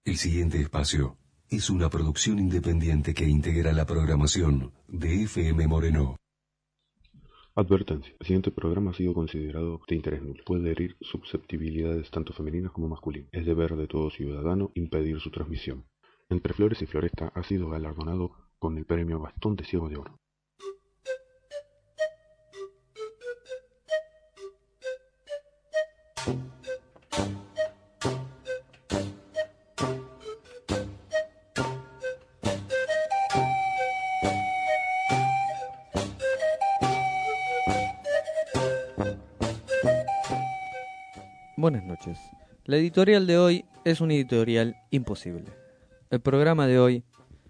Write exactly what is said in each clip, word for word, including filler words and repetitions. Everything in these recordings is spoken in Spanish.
El siguiente espacio es una producción independiente que integra la programación de F M Moreno. Advertencia. El siguiente programa ha sido considerado de interés nulo. Puede herir susceptibilidades tanto femeninas como masculinas. Es deber de todo ciudadano impedir su transmisión. Entre Flores y Floresta ha sido galardonado con el premio Bastón de Ciego de Oro. Buenas noches. La editorial de hoy es una editorial imposible. El programa de hoy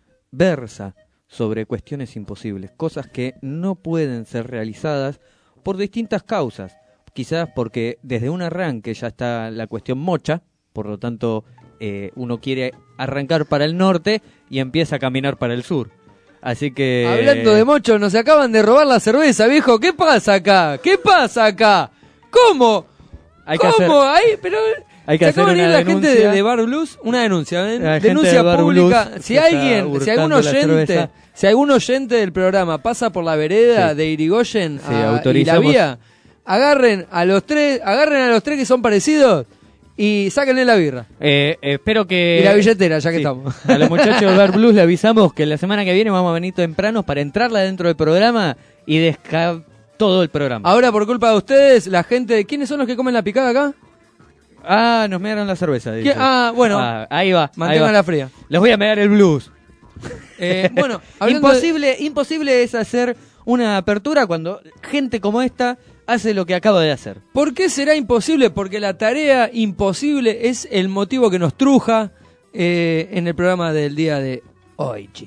versa sobre cuestiones imposibles, cosas que no pueden ser realizadas por distintas causas. Quizás porque desde un arranque ya está la cuestión mocha, por lo tanto eh, uno quiere arrancar para el norte y empieza a caminar para el sur. Así que... Hablando de mocho, nos acaban de robar la cerveza, viejo. ¿Qué pasa acá? ¿Qué pasa acá? ¿Cómo? Hay que ¿Cómo? hacer, Ahí, pero hay que se hacer acaba de una venir la denuncia. gente de, de Bar Blues, una denuncia, ¿ven? La gente Denuncia de Bar pública. Blues Si se alguien, está si algún hurtando la oyente, cerveza. si algún oyente del programa pasa por la vereda Sí. de Irigoyen Sí, a- y la autorizamos. vía, agarren a los tres, agarren a los tres que son parecidos y sáquenle la birra. Eh, espero que... Y la billetera, ya que Sí. estamos. A los muchachos de Bar Blues le avisamos que la semana que viene vamos a venir temprano para entrarla dentro del programa y descar todo el programa. Ahora, por culpa de ustedes, la gente... ¿Quiénes son los que comen la picada acá? Ah, nos mearon la cerveza. dice. ¿Quién? Ah, bueno. Ah, ahí va. ahí va. Manténganla fría. Les voy a mear el blues. Eh, bueno, hablando de- Imposible, imposible es hacer una apertura cuando gente como esta hace lo que acaba de hacer. ¿Por qué será imposible? Porque la tarea imposible es el motivo que nos truja eh, en el programa del día de hoy. Che.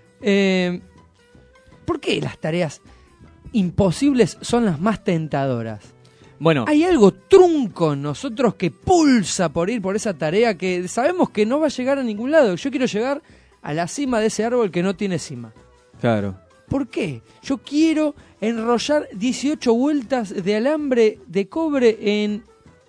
Eh, ¿Por qué las tareas imposibles son las más tentadoras? Bueno, Hay algo trunco en nosotros que pulsa por ir por esa tarea que sabemos que no va a llegar a ningún lado. Yo quiero llegar a la cima de ese árbol que no tiene cima. claro. ¿Por qué? Yo quiero enrollar dieciocho vueltas de alambre de cobre en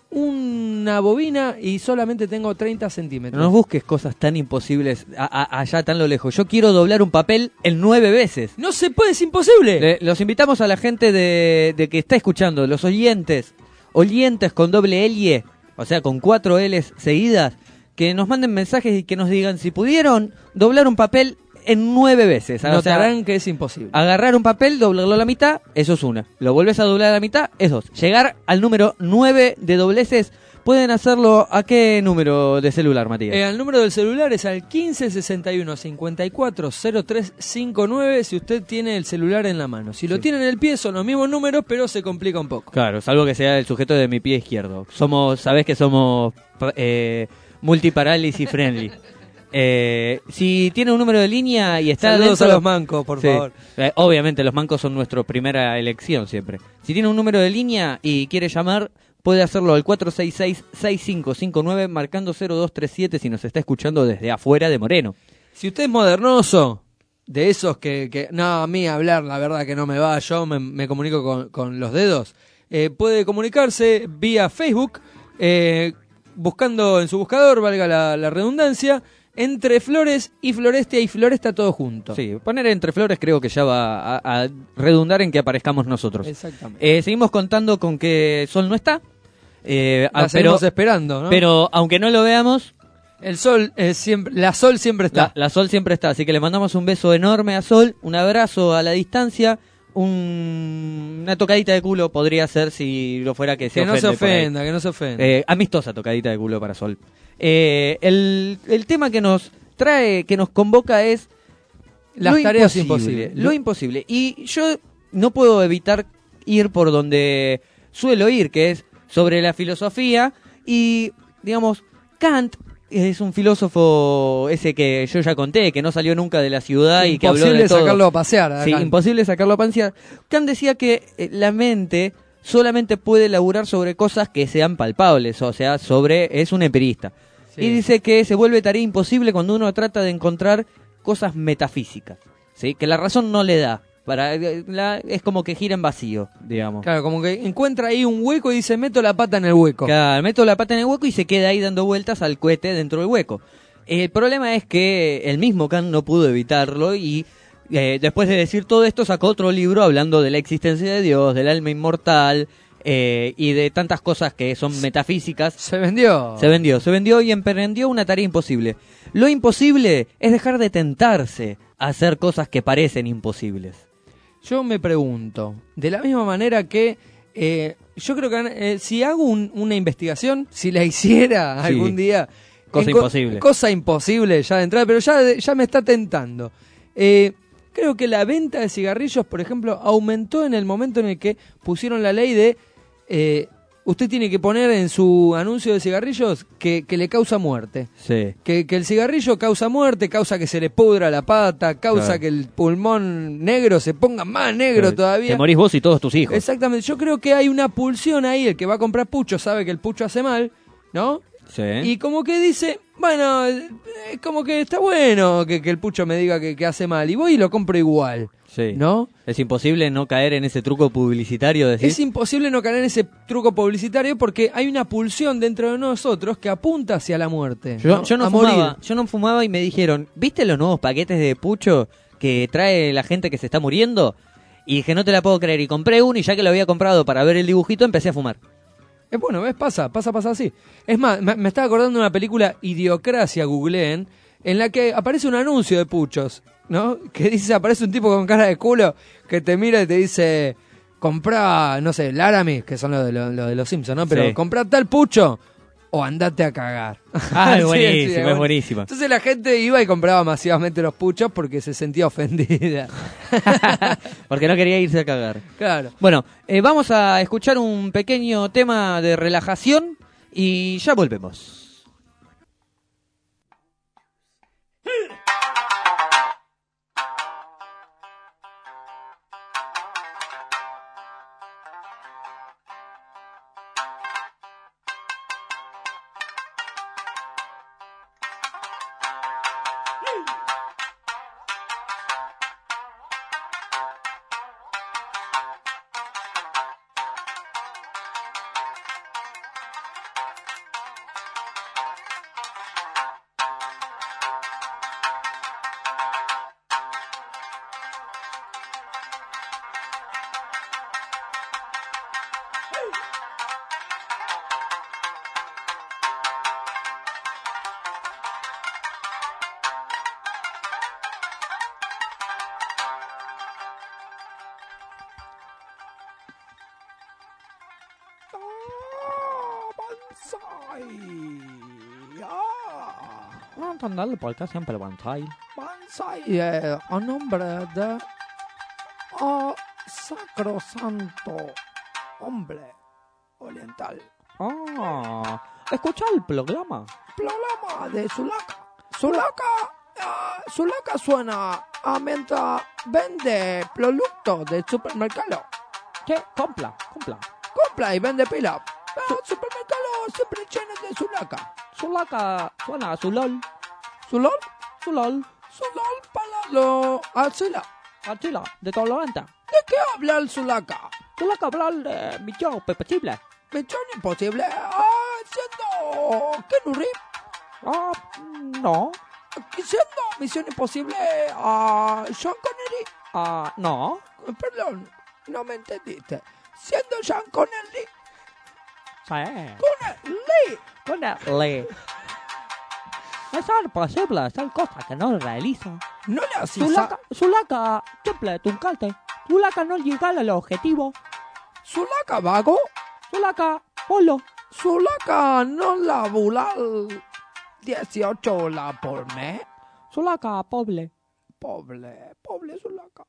una bobina y solamente tengo treinta centímetros. No nos busques cosas tan imposibles a- a- allá tan lo lejos. Yo quiero doblar un papel en nueve veces. No se puede, es imposible. Le- los invitamos a la gente de, de que está escuchando, los oyentes, oyentes con doble L, o sea, con cuatro L's seguidas, que nos manden mensajes y que nos digan si pudieron doblar un papel en nueve veces. O sea, Notarán que es imposible. agarrar un papel, doblarlo a la mitad, eso es una. Lo volvés a doblar a la mitad, es dos. Llegar al número nueve de dobleces, ¿pueden hacerlo a qué número de celular, Matías? Eh, el número del celular es al quince sesenta y uno cincuenta y cuatro cero tres cincuenta y nueve si usted tiene el celular en la mano. Si lo Sí. tiene en el pie son los mismos números, pero se complica un poco. Claro, salvo que sea el sujeto de mi pie izquierdo. Somos, sabés que somos eh, multiparálisis friendly. Eh, si tiene un número de línea y está Saludos dentro, a los mancos, por Sí. favor. Eh, obviamente los mancos son nuestra primera elección siempre. Si tiene un número de línea y quiere llamar, puede hacerlo al cuatro seis seis, seis cinco cinco nueve marcando cero dos tres siete si nos está escuchando desde afuera de Moreno. Si usted es modernoso, de esos que, que no, a mí hablar, la verdad que no me va, yo me, me comunico con, con los dedos, eh, puede comunicarse vía Facebook, eh, buscando en su buscador, valga la, la redundancia, Entre Flores y Florestia y Floresta todo junto. Sí, poner entre flores creo que ya va a, a redundar en que aparezcamos nosotros. Exactamente. Eh, seguimos contando con que Sol no está. Eh, La ah, pero, seguimos esperando, ¿no? pero aunque no lo veamos, el sol es siempre, la Sol siempre está. la, la Sol siempre está. Así que le mandamos un beso enorme a Sol, un abrazo a la distancia, un- una tocadita de culo podría ser si lo fuera que se que no se ofende por ahí. ofenda, que no se ofenda. Eh, amistosa tocadita de culo para Sol. Eh, el, el tema que nos trae, que nos convoca es Las lo tareas imposible, imposibles. Lo imposible. Y yo no puedo evitar ir por donde suelo ir, que es sobre la filosofía. Y, digamos, Kant es un filósofo ese que yo ya conté, que no salió nunca de la ciudad y que habló Imposible de todo. sacarlo a pasear. a Sí, Kant. imposible sacarlo a pasear. Kant decía que eh, la mente solamente puede laburar sobre cosas que sean palpables, o sea, sobre es un empirista. Sí. Y dice que se vuelve tarea imposible cuando uno trata de encontrar cosas metafísicas, ¿sí? Que la razón no le da. Para, eh, la, es como que gira en vacío, digamos. Claro, como que encuentra ahí un hueco y dice, meto la pata en el hueco. Claro, meto la pata en el hueco y se queda ahí dando vueltas al cohete dentro del hueco. El problema es que el mismo Kant no pudo evitarlo y eh, después de decir todo esto sacó otro libro hablando de la existencia de Dios, del alma inmortal eh, y de tantas cosas que son metafísicas. Se vendió. Se vendió, se vendió y emprendió una tarea imposible. Lo imposible es dejar de tentarse a hacer cosas que parecen imposibles. Yo me pregunto, de la misma manera que eh, yo creo que eh, si hago un, una investigación, si la hiciera Sí. algún día... Cosa en co- imposible. Cosa imposible ya de entrada, pero ya, ya me está tentando. Eh, creo que la venta de cigarrillos, por ejemplo, aumentó en el momento en el que pusieron la ley de... Eh, usted tiene que poner en su anuncio de cigarrillos que, que le causa muerte. Sí. Que, que el cigarrillo causa muerte, causa que se le pudra la pata, causa Claro. que el pulmón negro se ponga más negro todavía. Te morís vos y todos tus hijos. Exactamente, yo creo que hay una pulsión ahí, el que va a comprar pucho sabe que el pucho hace mal, ¿no? Sí. Y como que dice, bueno, es como que está bueno que, que el pucho me diga que, que hace mal, y voy y lo compro igual, Sí. ¿no? Es imposible no caer en ese truco publicitario, decís. Es imposible no caer en ese truco publicitario porque hay una pulsión dentro de nosotros que apunta hacia la muerte. Yo, ¿no? yo no A fumaba, morir. yo no fumaba y me dijeron, ¿viste los nuevos paquetes de pucho que trae la gente que se está muriendo? Y dije, no te la puedo creer. Y compré uno y ya que lo había comprado para ver el dibujito, empecé a fumar. Es bueno, ¿ves? Pasa, pasa, pasa así. Es más, me, me estaba acordando de una película Idiocracia, googleen, en la que aparece un anuncio de puchos, ¿no? Que dice, aparece un tipo con cara de culo que te mira y te dice, comprá, no sé, Laramie, que son los de, lo, lo de los Simpsons, ¿no? Pero Sí. comprá tal pucho o andate a cagar. Ah, es Sí, buenísimo, sí, es bueno. buenísimo. Entonces la gente iba y compraba masivamente los puchos porque se sentía ofendida. Porque no quería irse a cagar. Claro. Bueno, eh, vamos a escuchar un pequeño tema de relajación y ya volvemos. No entenderlo porque siempre Banzai. Banzai, eh, a nombre de oh, sacrosanto hombre oriental. Ah, escucha el programa. Programa de Sulaka. Sulaka, ah, Sulaka suena a mientras vende productos del supermercado. ¿Qué? Compra, compra. Compra y vende pila. Ah, supermercado siempre lleno de Sulaka. Sulaca suena a Zulol. ¿Sulol? Zulol. Sulol para lo alcila. Atila, de todo lo venta. ¿De qué habla el Sulaka? Sulaca hablar de millón pepecible. Misión imposible. Ah, siendo Kenuri. Ah, no. Siendo Misión Imposible a Sean Connery. Ah, no. Perdón, no me entendiste. Siendo Sean Connery. Sí. Connery. Con le. Es imposible hacer cosas que no realiza. No le haces Sulaca, Sulaca, simple, tuncante. Sulaca no llega al objetivo. Sulaka vago. Sulaca, polo. Sulaka no labural. dieciocho la por mes. Sulaca, pobre. Pobre, pobre Sulaka.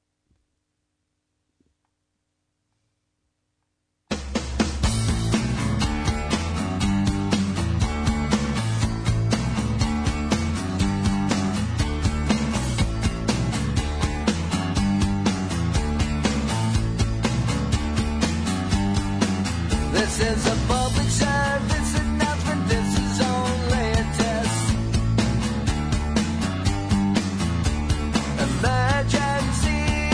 This is a public service announcement. This is only a test. Emergency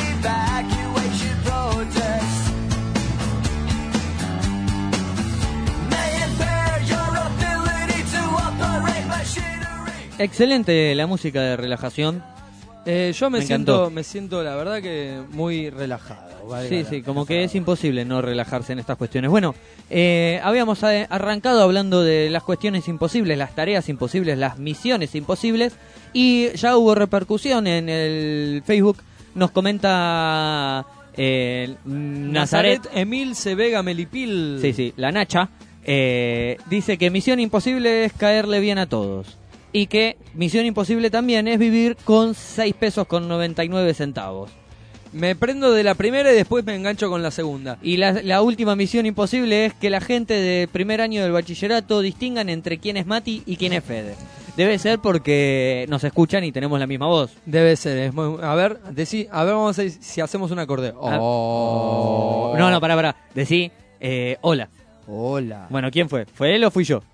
Excelente la música de relajación. Eh, yo me, Me siento, encantó. me siento, la verdad, que muy relajado. valga Sí, la- sí, como la que palabra. es imposible no relajarse en estas cuestiones. Bueno, eh, habíamos a- arrancado hablando de las cuestiones imposibles, las tareas imposibles, las misiones imposibles, y ya hubo repercusión en el Facebook. Nos comenta eh, Nazaret, Nazaret Emil C. Vega Melipil. sí, sí, la Nacha, eh, dice que misión imposible es caerle bien a todos. Y que misión imposible también es vivir con seis pesos con noventa y nueve centavos. Me prendo de la primera y después me engancho con la segunda. Y la, la última misión imposible es que la gente de primer año del bachillerato distingan entre quién es Mati y quién es Fede. Debe ser porque nos escuchan y tenemos la misma voz. Debe ser. Es muy- a ver, decí, a ver, vamos a ver si hacemos un acorde. Ah. Oh. No, no, pará, pará. Decí, eh, hola. Hola. Bueno, ¿quién fue? ¿Fue él o fui yo?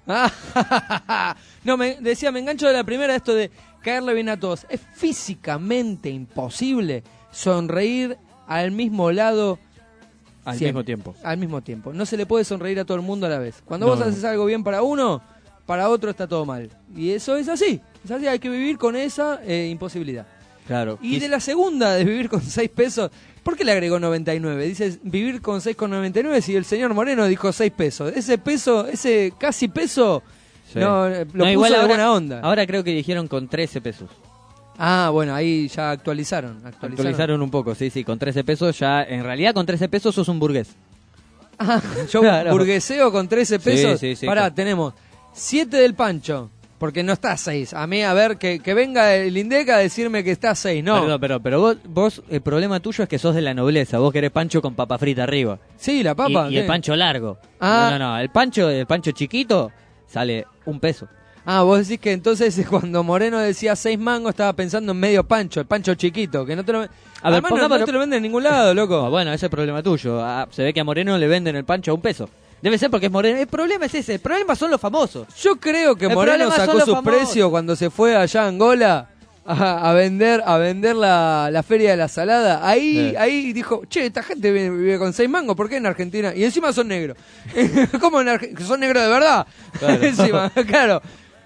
No, me decía, me engancho de la primera esto de caerle bien a todos. Es físicamente imposible sonreír al mismo lado Al siempre, mismo tiempo. Al mismo tiempo. No se le puede sonreír a todo el mundo a la vez. Cuando No, vos no. haces algo bien para uno, para otro está todo mal. Y eso es así. Es así, hay que vivir con esa eh, imposibilidad. Claro. Y de la segunda, de vivir con seis pesos, ¿por qué le agregó noventa y nueve? Dice vivir con seis con noventa y nueve si el señor Moreno dijo seis pesos. Ese peso, ese casi peso, Sí. no, eh, lo No, puso igual de ahora, buena onda. Ahora creo que dijeron con trece pesos. Ah, bueno, ahí ya actualizaron. Actualizaron. Actualizaron un poco, sí, sí. Con trece pesos ya, en realidad con trece pesos sos un burgués. Ah, yo Claro. burgueseo con trece pesos. Sí, sí, sí. Pará, tenemos siete del Pancho, porque no está seis. A mí, a ver, que, que venga el Indeca a decirme que está seis. No. Perdón, pero, pero vos, vos, el problema tuyo es que sos de la nobleza. Vos querés pancho con papa frita arriba. Sí, la papa. y, y el ¿qué? pancho largo. Ah. No, no, no. El pancho, el pancho chiquito sale un peso. Ah, vos decís que entonces cuando Moreno decía seis mangos estaba pensando en medio pancho, el pancho chiquito, que no te lo, ver, Además, no- pongámoslo- no te lo venden en ningún lado, loco. Oh, bueno, ese es el problema tuyo. Ah, se ve que a Moreno le venden el pancho a un peso. Debe ser porque es Moreno. El problema es ese. El problema son los famosos. Yo creo que El Moreno problema son sacó los sus famosos. precios cuando se fue allá a Angola a, a vender a vender la, la feria de la salada. Ahí Sí. ahí dijo, che, esta gente vive, vive con seis mangos, ¿por qué en Argentina? Y encima son negros. ¿Cómo en Argentina? ¿Son negros de verdad? Claro. Encima, claro.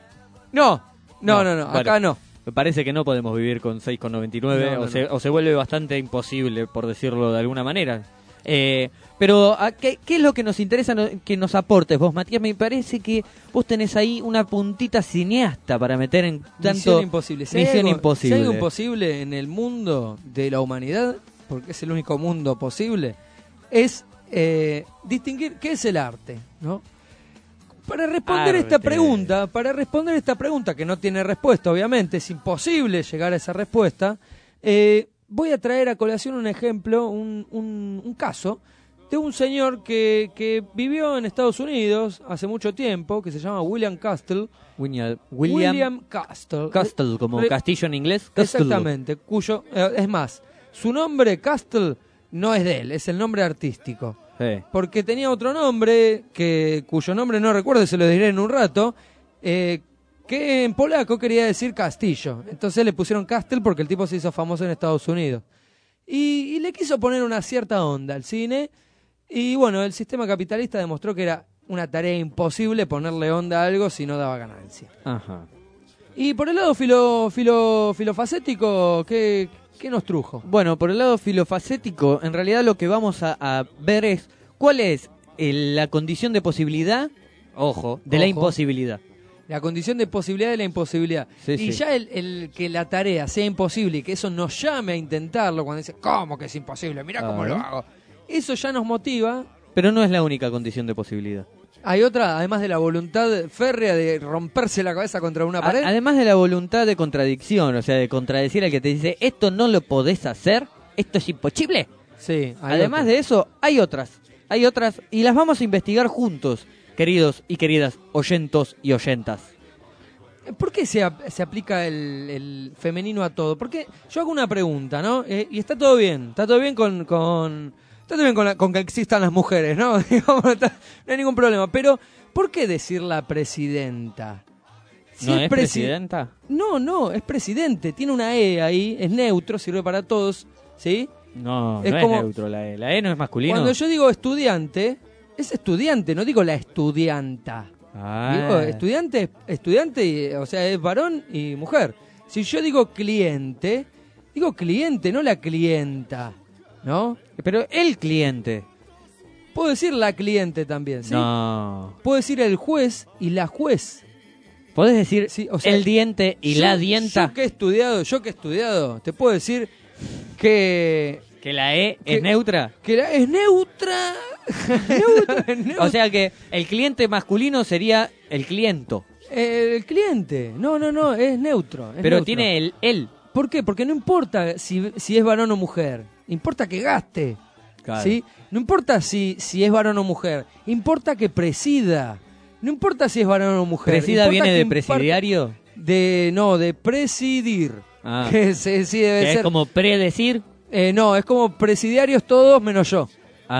No, no, no, no, bueno, acá no. Me parece que no podemos vivir con seis con noventa y nueve No, no, o, se, no. o se vuelve bastante imposible, por decirlo de alguna manera. Eh, pero, ¿a ¿qué, ¿qué es lo que nos interesa no- que nos aportes vos, Matías? Me parece que vos tenés ahí una puntita cineasta para meter en tanto... Misión imposible. Si hay Misión algo- imposible. Si hay algo imposible en el mundo de la humanidad, porque es el único mundo posible, es eh, distinguir qué es el arte, ¿no? Para responder esta Arte. pregunta, para responder esta pregunta que no tiene respuesta, obviamente, es imposible llegar a esa respuesta. eh, voy a traer a colación un ejemplo, un, un, un caso de un señor que, que vivió en Estados Unidos hace mucho tiempo, que se llama William Castle. William, William, William Castle. Castle, como Re- castillo en inglés. Castle. Exactamente, cuyo, eh, es más, su nombre Castle no es de él, es el nombre artístico. Sí. Porque tenía otro nombre, que cuyo nombre no recuerdo, se lo diré en un rato, eh, que en polaco quería decir castillo. Entonces le pusieron Castle porque el tipo se hizo famoso en Estados Unidos. Y, y le quiso poner una cierta onda al cine. Y bueno, el sistema capitalista demostró que era una tarea imposible ponerle onda a algo si no daba ganancia. Ajá. Y por el lado filo, filo, filofacético, ¿qué, qué nos trujo? Bueno, por el lado filofacético, en realidad lo que vamos a, a ver es cuál es eh, la condición de posibilidad, ojo, de la Ojo. imposibilidad. La condición de posibilidad de la imposibilidad. Sí, y sí. ya el, el que la tarea sea imposible y que eso nos llame a intentarlo cuando dice, ¿cómo que es imposible? Mirá cómo Ah. lo hago. Eso ya nos motiva. Pero no es la única condición de posibilidad. Hay otra, además de la voluntad férrea de romperse la cabeza contra una A- pared. además de la voluntad de contradicción, o sea, de contradecir al que te dice, esto no lo podés hacer, esto es imposible. Sí, hay Además otra. de eso, hay otras, hay otras, y las vamos a investigar juntos, queridos y queridas oyentos y oyentas. ¿Por qué se, ap- se aplica el, el femenino a todo? Porque yo hago una pregunta, ¿no? Eh, y está todo bien, está todo bien con... con está todo bien con, la- con que existan las mujeres, ¿no? Digamos, no, está- no hay ningún problema. Pero, ¿por qué decir la presidenta? Si ¿No es presi- presidenta? No, no, es presidente. Tiene una E ahí, es neutro, sirve para todos, ¿sí? No, Es no como- es neutro la E. La E no es masculino. Cuando yo digo estudiante, es estudiante, no digo la estudianta. Ah. Digo, estudiante, estudiante, y- o sea, es varón y mujer. Si yo digo cliente, digo cliente, no la clienta, ¿no? Pero el cliente. Puedo decir la cliente también, ¿sí? No. Puedo decir el juez y la juez. ¿Podés decir Sí, o sea, el diente y Yo- la dienta? Yo que he estudiado, yo que he estudiado, te puedo decir que, ¿Que la E que- es neutra? que la- es neutra. neutra, es neutra. O sea que el cliente masculino sería el cliento. El cliente, no, no, no, es neutro. es Pero neutro. tiene el él. ¿Por qué? Porque no importa si, si es varón o mujer, importa que gaste. Claro. ¿Sí? No importa si, si es varón o mujer, importa que presida. No importa si es varón o mujer. ¿Presida importa viene que de imparte- presidiario? De, no, de presidir. Ah. Que se- sí debe Que ser. es como predecir. Eh, no, es como presidiarios todos menos yo.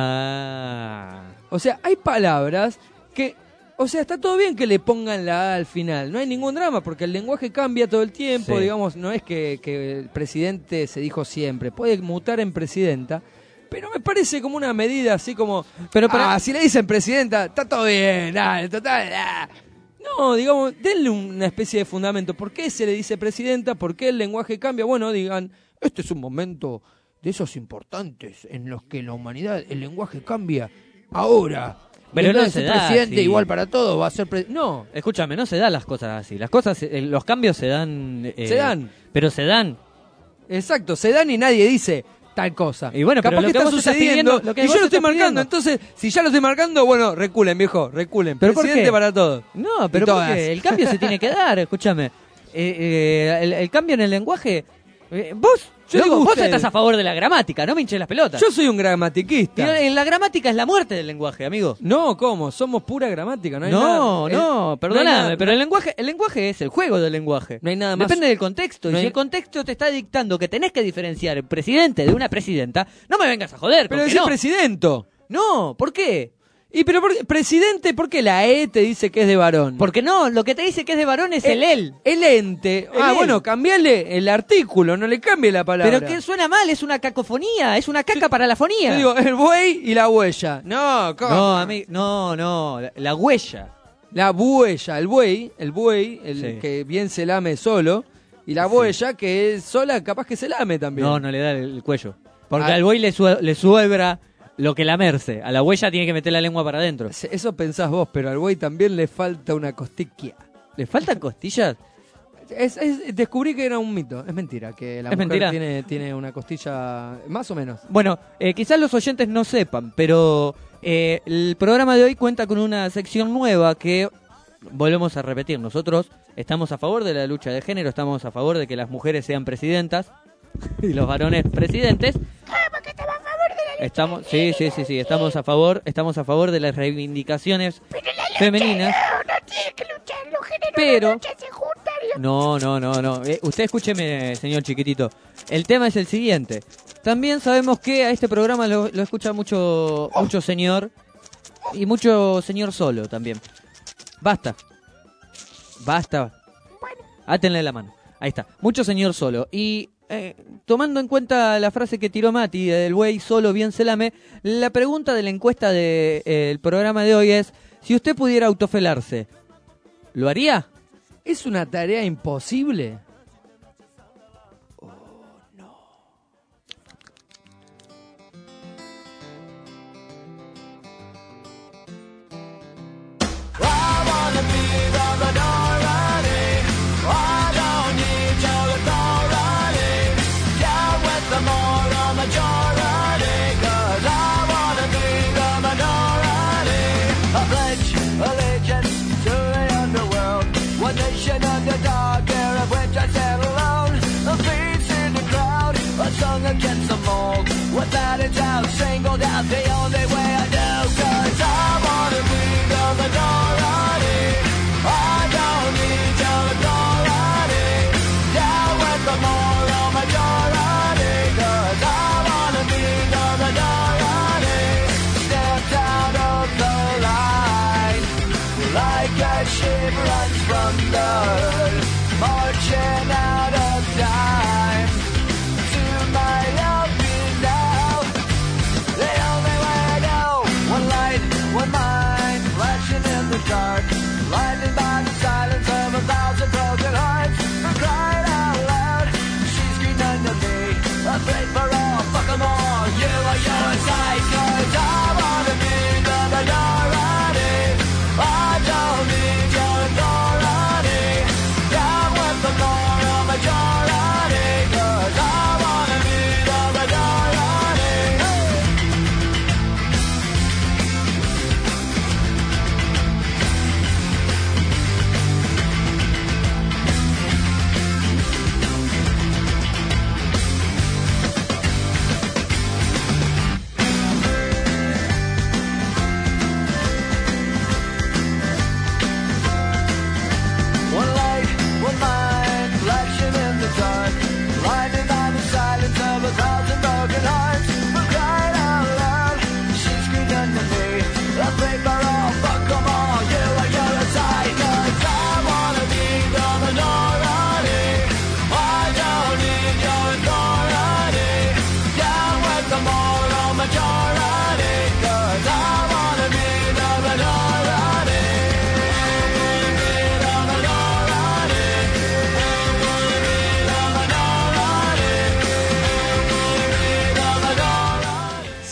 Ah. O sea, hay palabras que... O sea, está todo bien que le pongan la A al final. No hay ningún drama porque el lenguaje cambia todo el tiempo. Sí. Digamos, no es que, que el presidente se dijo siempre. Puede mutar en presidenta. Pero me parece como una medida así como... Pero para- ah, si le dicen presidenta, está todo bien. Dale, total, ah. No, digamos, denle una especie de fundamento. ¿Por qué se le dice presidenta? ¿Por qué el lenguaje cambia? Bueno, digan, este es un momento de esos importantes en los que la humanidad, el lenguaje cambia ahora. Pero Y en no vez de se ser da presidente así. igual para todos, va a ser... pre- no, Escúchame, no se dan las cosas así. Las cosas, eh, los cambios se dan. eh, Se dan. Pero se dan. exacto, se dan y nadie dice tal cosa. Y bueno, pero capaz lo que, que está vos estás sucediendo pidiendo- lo que y vos yo lo estoy estás marcando. pidiendo. Entonces, si ya lo estoy marcando, bueno, reculen, viejo, reculen. ¿Pero por presidente qué? para todos. No, pero Y todas. porque el cambio se tiene que dar, escúchame. Eh, eh, el, el cambio en el lenguaje. eh, vos, Yo loco, digo vos ustedes. estás a favor de la gramática, no me hinches las pelotas. Yo soy un Y gramatiquista. en la gramática es la muerte del lenguaje, amigo. No, ¿cómo? Somos pura gramática, no hay No, nada. no, El- no hay perdóname, nada- pero el lenguaje, el lenguaje es el juego del lenguaje. No hay nada más- Depende del contexto. no y hay- si el contexto te está dictando que tenés que diferenciar el presidente de una presidenta, no me vengas a joder. Pero ¿con que decís no? presidente. No, ¿por qué? Y pero por- presidente, ¿por qué la E te dice que es de varón? Porque no, lo que te dice que es de varón es el él. El ente. El ah, él. bueno, cambiale el artículo, no le cambie la palabra. Pero que suena mal, es una cacofonía, es una caca para la fonía. Yo digo, el buey y la huella. No, ¿cómo? no, amigo, no, no, la, la huella. La buella, el buey, el buey, el Sí. que bien se lame solo, y la buella que es sola, capaz que se lame también. No, no le da el, el cuello. Porque Ah. al buey le, sue- le suebra lo que lamerse. A la huella tiene que meter la lengua para adentro. Se- Eso pensás vos, pero al buey también le falta una costilla. ¿Le faltan costillas? Es, es- descubrí que era un mito, es mentira, que la ¿Es mujer mentira? Tiene, tiene una costilla más o menos. Bueno, eh, quizás los oyentes no sepan, pero eh, el programa de hoy cuenta con una sección nueva que volvemos a repetir. Nosotros estamos a favor de la lucha de género, estamos a favor de que las mujeres sean presidentas y los varones presidentes. Estamos, sí, sí, sí, sí, estamos a favor, estamos a favor de las reivindicaciones femeninas. Pero no, no, no, no. Eh, usted escúcheme, señor chiquitito. El tema es el siguiente. También sabemos que a este programa lo, lo escucha mucho, mucho señor y mucho señor solo también. Basta, basta. Átenle la mano. Ahí está. Mucho señor solo. Y eh, tomando en cuenta la frase que tiró Mati del güey solo bien se lame, la pregunta de la encuesta del programa de hoy es: si usted pudiera autofelarse, ¿lo haría? ¿Es una tarea imposible? I wanna be the minority. I don't need your authority. Down with the moral majority. 'Cause I wanna be the minority. I pledge allegiance to the underworld. One nation under dark air of which I stand alone. A face in the crowd, a song against the mold. Without a doubt, singled out the only way I know. 'Cause I wanna be the minority. I don't need your authority. Down with the moral majority. 'Cause I wanna be the minority. Stepped out of the line. Like a ship runs from the hood. Marching out of time. To my love me now. The only way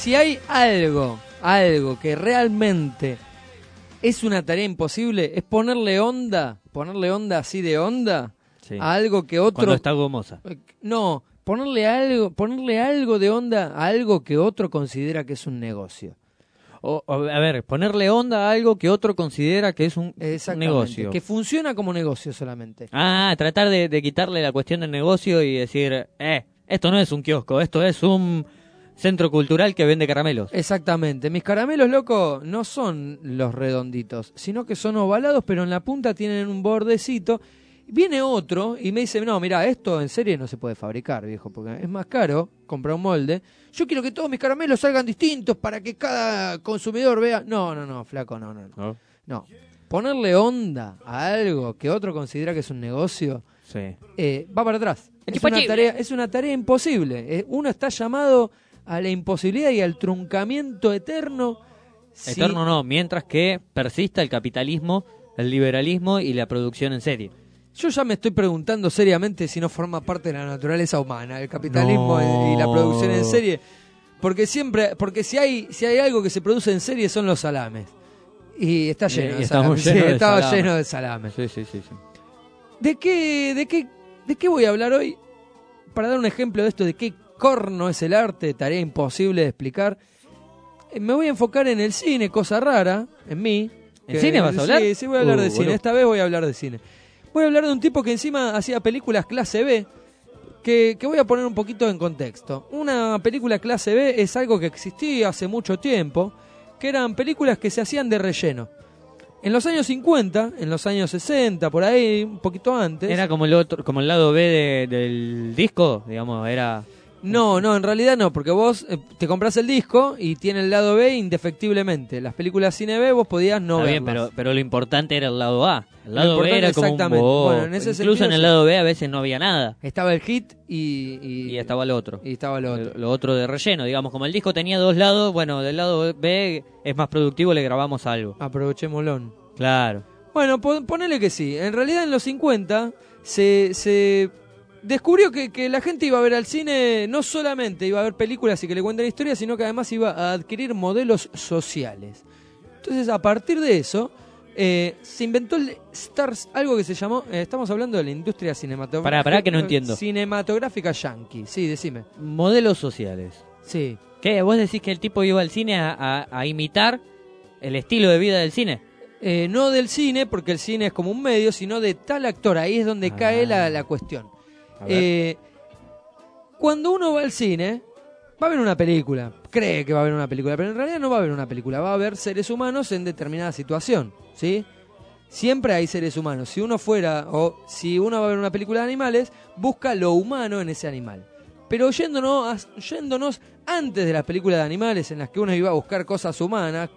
si hay algo, algo que realmente es una tarea imposible, es ponerle onda, ponerle onda así de onda Sí. a algo que otro... Cuando está gomosa. Eh, No, ponerle algo, ponerle algo de onda a algo que otro considera que es un negocio. O, o, a ver, ponerle onda a algo que otro considera que es un, un Exactamente, negocio. que funciona como negocio solamente. Ah, tratar de, de quitarle la cuestión del negocio y decir, eh, esto no es un kiosco, esto es un centro cultural que vende caramelos. Exactamente. Mis caramelos, loco, no son los redonditos, sino que son ovalados, pero en la punta tienen un bordecito. Viene otro y me dice, no, mira, esto en serie no se puede fabricar, viejo, porque es más caro comprar un molde. Yo quiero que todos mis caramelos salgan distintos para que cada consumidor vea... No, no, no, flaco, no, no, no. ¿No? No. Ponerle onda a algo que otro considera que es un negocio, Sí. eh, va para atrás. Es Es una, imposible. tarea, es una tarea imposible. Eh, uno está llamado a la imposibilidad y al truncamiento eterno. si- Eterno no, mientras que persista el capitalismo, el liberalismo y la producción en serie. Yo ya me estoy preguntando seriamente si no forma parte de la naturaleza humana, el capitalismo No. y la producción en serie. Porque siempre, porque si hay, si hay algo que se produce en serie son los salames. Y está lleno Y de estamos salames. llenos Sí, de estaba salames. lleno de salames. Sí, sí, sí, sí. ¿De qué, de qué, de qué voy a hablar hoy? Para dar un ejemplo de esto, de qué corno es el arte, tarea imposible de explicar. Eh, Me voy a enfocar en el cine, cosa rara, en mí. ¿En Que- cine vas a hablar? Sí, sí voy a hablar Uh, de cine. boludo. Esta vez voy a hablar de cine. Voy a hablar de un tipo que encima hacía películas clase B, que, que voy a poner un poquito en contexto. Una película clase B es algo que existía hace mucho tiempo, que eran películas que se hacían de relleno. En los años cincuenta, en los años sesenta, por ahí, un poquito antes... Era como el otro, como el lado B de- del disco, digamos, era... No, no, en realidad no, porque vos eh, te compras el disco y tiene el lado B indefectiblemente. Las películas cine B vos podías no Está bien, verlas. pero, pero lo importante era el lado A. El Lo lado B importante, era como un exactamente. bo- Bueno, en ese Incluso sentido, en el sí. lado B a veces no había nada. Estaba el hit y... Y, Y estaba el otro. y estaba lo otro. Lo, lo otro de relleno, digamos, como el disco tenía dos lados, bueno, del lado B es más productivo, le grabamos algo. Aprovechémoslo. Claro. Bueno, pon- ponele que sí. En realidad en los cincuenta se, se descubrió que, que la gente iba a ver al cine, no solamente iba a ver películas y que le cuenten historias, sino que además iba a adquirir modelos sociales. Entonces, a partir de eso, eh, se inventó el Stars, algo que se llamó, eh, estamos hablando de la industria cinematográfica. Pará, pará, que no entiendo. Cinematográfica yankee, sí, decime. Modelos sociales. Sí. ¿Qué? ¿Vos decís que el tipo iba al cine a, a- a imitar el estilo de vida del cine? Eh, no del cine, porque el cine es como un medio, sino de tal actor. Ahí es donde Ah. cae la, la cuestión. A ver. Eh, cuando uno va al cine, va a ver una película. Cree que va a ver una película, pero en realidad no va a ver una película. Va a ver seres humanos en determinada situación, ¿sí? Siempre hay seres humanos. Si uno fuera, o si uno va a ver una película de animales, busca lo humano en ese animal. Pero yéndonos, yéndonos antes de las películas de animales en las que uno iba a buscar cosas humanas,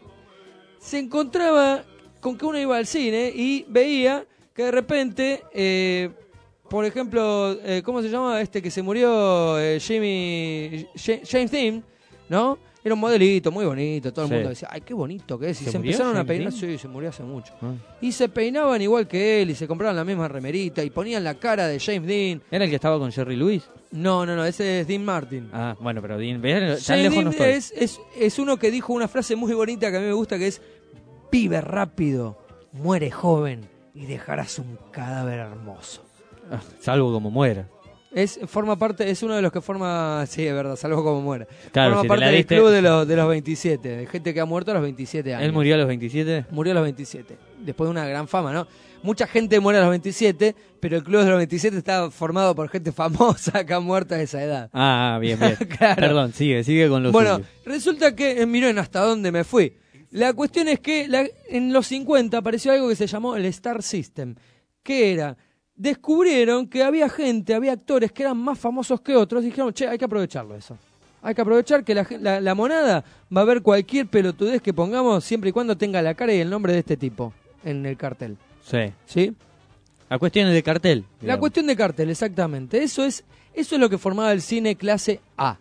se encontraba con que uno iba al cine y veía que de repente, eh, por ejemplo, eh, ¿cómo se llama este que se murió? Eh, Jimmy, Ja- James Dean, ¿no? Era un modelito muy bonito, todo el Sí. mundo decía, ay, qué bonito que es. Y ¿Se se, murió empezaron a James peinar, Dean? sí, se murió hace mucho. Ah. Y se peinaban igual que él y se compraban la misma remerita y ponían la cara de James Dean. ¿Era el que estaba con Jerry Lewis? No, no, no, ese es Dean Martin. Ah, bueno, pero bien, bien, tan James lejos Dean no estoy. es, es, es uno que dijo una frase muy bonita que a mí me gusta, que es: vive rápido, muere joven y dejarás un cadáver hermoso. Ah, salvo como muera. Es forma parte, es uno de los que forma, sí, es verdad, salvo como muera. Claro, forma si te parte la del diste- club de los, de los veintisiete, de gente que ha muerto a los veintisiete años. ¿Él murió a los veintisiete? Murió a los veintisiete, después de una gran fama, ¿no? Mucha gente muere a los veintisiete, pero el club de los veintisiete está formado por gente famosa que ha muerto a esa edad. Ah, bien, bien. Claro. Perdón, sigue, sigue con lo Bueno, suyo. resulta que, eh, miren hasta dónde me fui. La cuestión es que la- en los cincuenta apareció algo que se llamó el Star System, que era, descubrieron que había gente, había actores que eran más famosos que otros, y dijeron, che, hay que aprovecharlo eso. Hay que aprovechar que la, gen- la, la monada va a ver cualquier pelotudez que pongamos siempre y cuando tenga la cara y el nombre de este tipo en el cartel. Sí. ¿Sí? La cuestión es de cartel. La digamos. cuestión de cartel, exactamente. Eso es, eso es lo que formaba el cine clase A.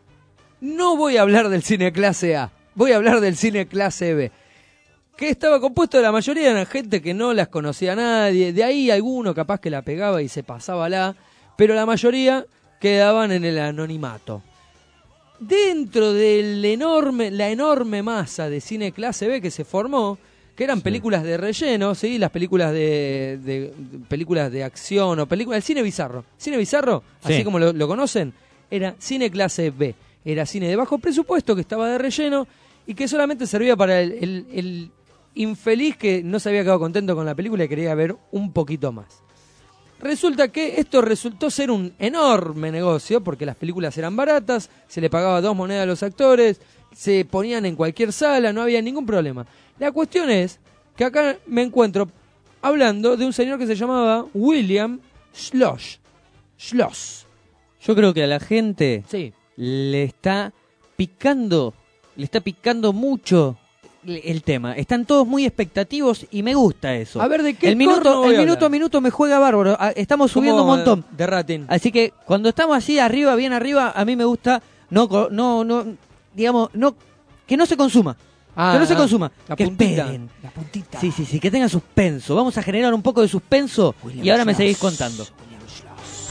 No voy a hablar del cine clase A, voy a hablar del cine clase B, que estaba compuesto de la mayoría de gente que no las conocía nadie, de ahí alguno capaz que la pegaba y se pasaba la, pero la mayoría quedaban en el anonimato. dentro de enorme, la enorme masa de cine clase B que se formó, que eran Sí. películas de relleno, ¿sí? Las películas de, de- de- películas de acción o películas, el cine bizarro. Cine bizarro, Sí. así como lo, lo conocen, era cine clase B. Era cine de bajo presupuesto que estaba de relleno y que solamente servía para el, el- el infeliz que no se había quedado contento con la película y quería ver un poquito más. Resulta que esto resultó ser un enorme negocio porque las películas eran baratas, se le pagaba dos monedas a los actores, se ponían en cualquier sala, no había ningún problema. La cuestión es que acá me encuentro hablando de un señor que se llamaba William Schloss. Schloss. Yo creo que a la gente Sí. le está picando, le está picando mucho el el tema. Están todos muy expectativos y me gusta eso. A ver, ¿de qué el minuto, corno voy el a minuto a hablar? minuto me juega bárbaro. Ah, Estamos subiendo un Como, montón. eh, De rating. Así que cuando estamos así arriba, bien arriba, a mí me gusta no, co- no, no, digamos, no, que no se consuma. Ah, que no se ah, consuma. la Que puntita. esperen. La puntita. Sí, sí, sí, que tenga suspenso. Vamos a generar un poco de suspenso William y ahora me Schloss. seguís contando. William Schloss.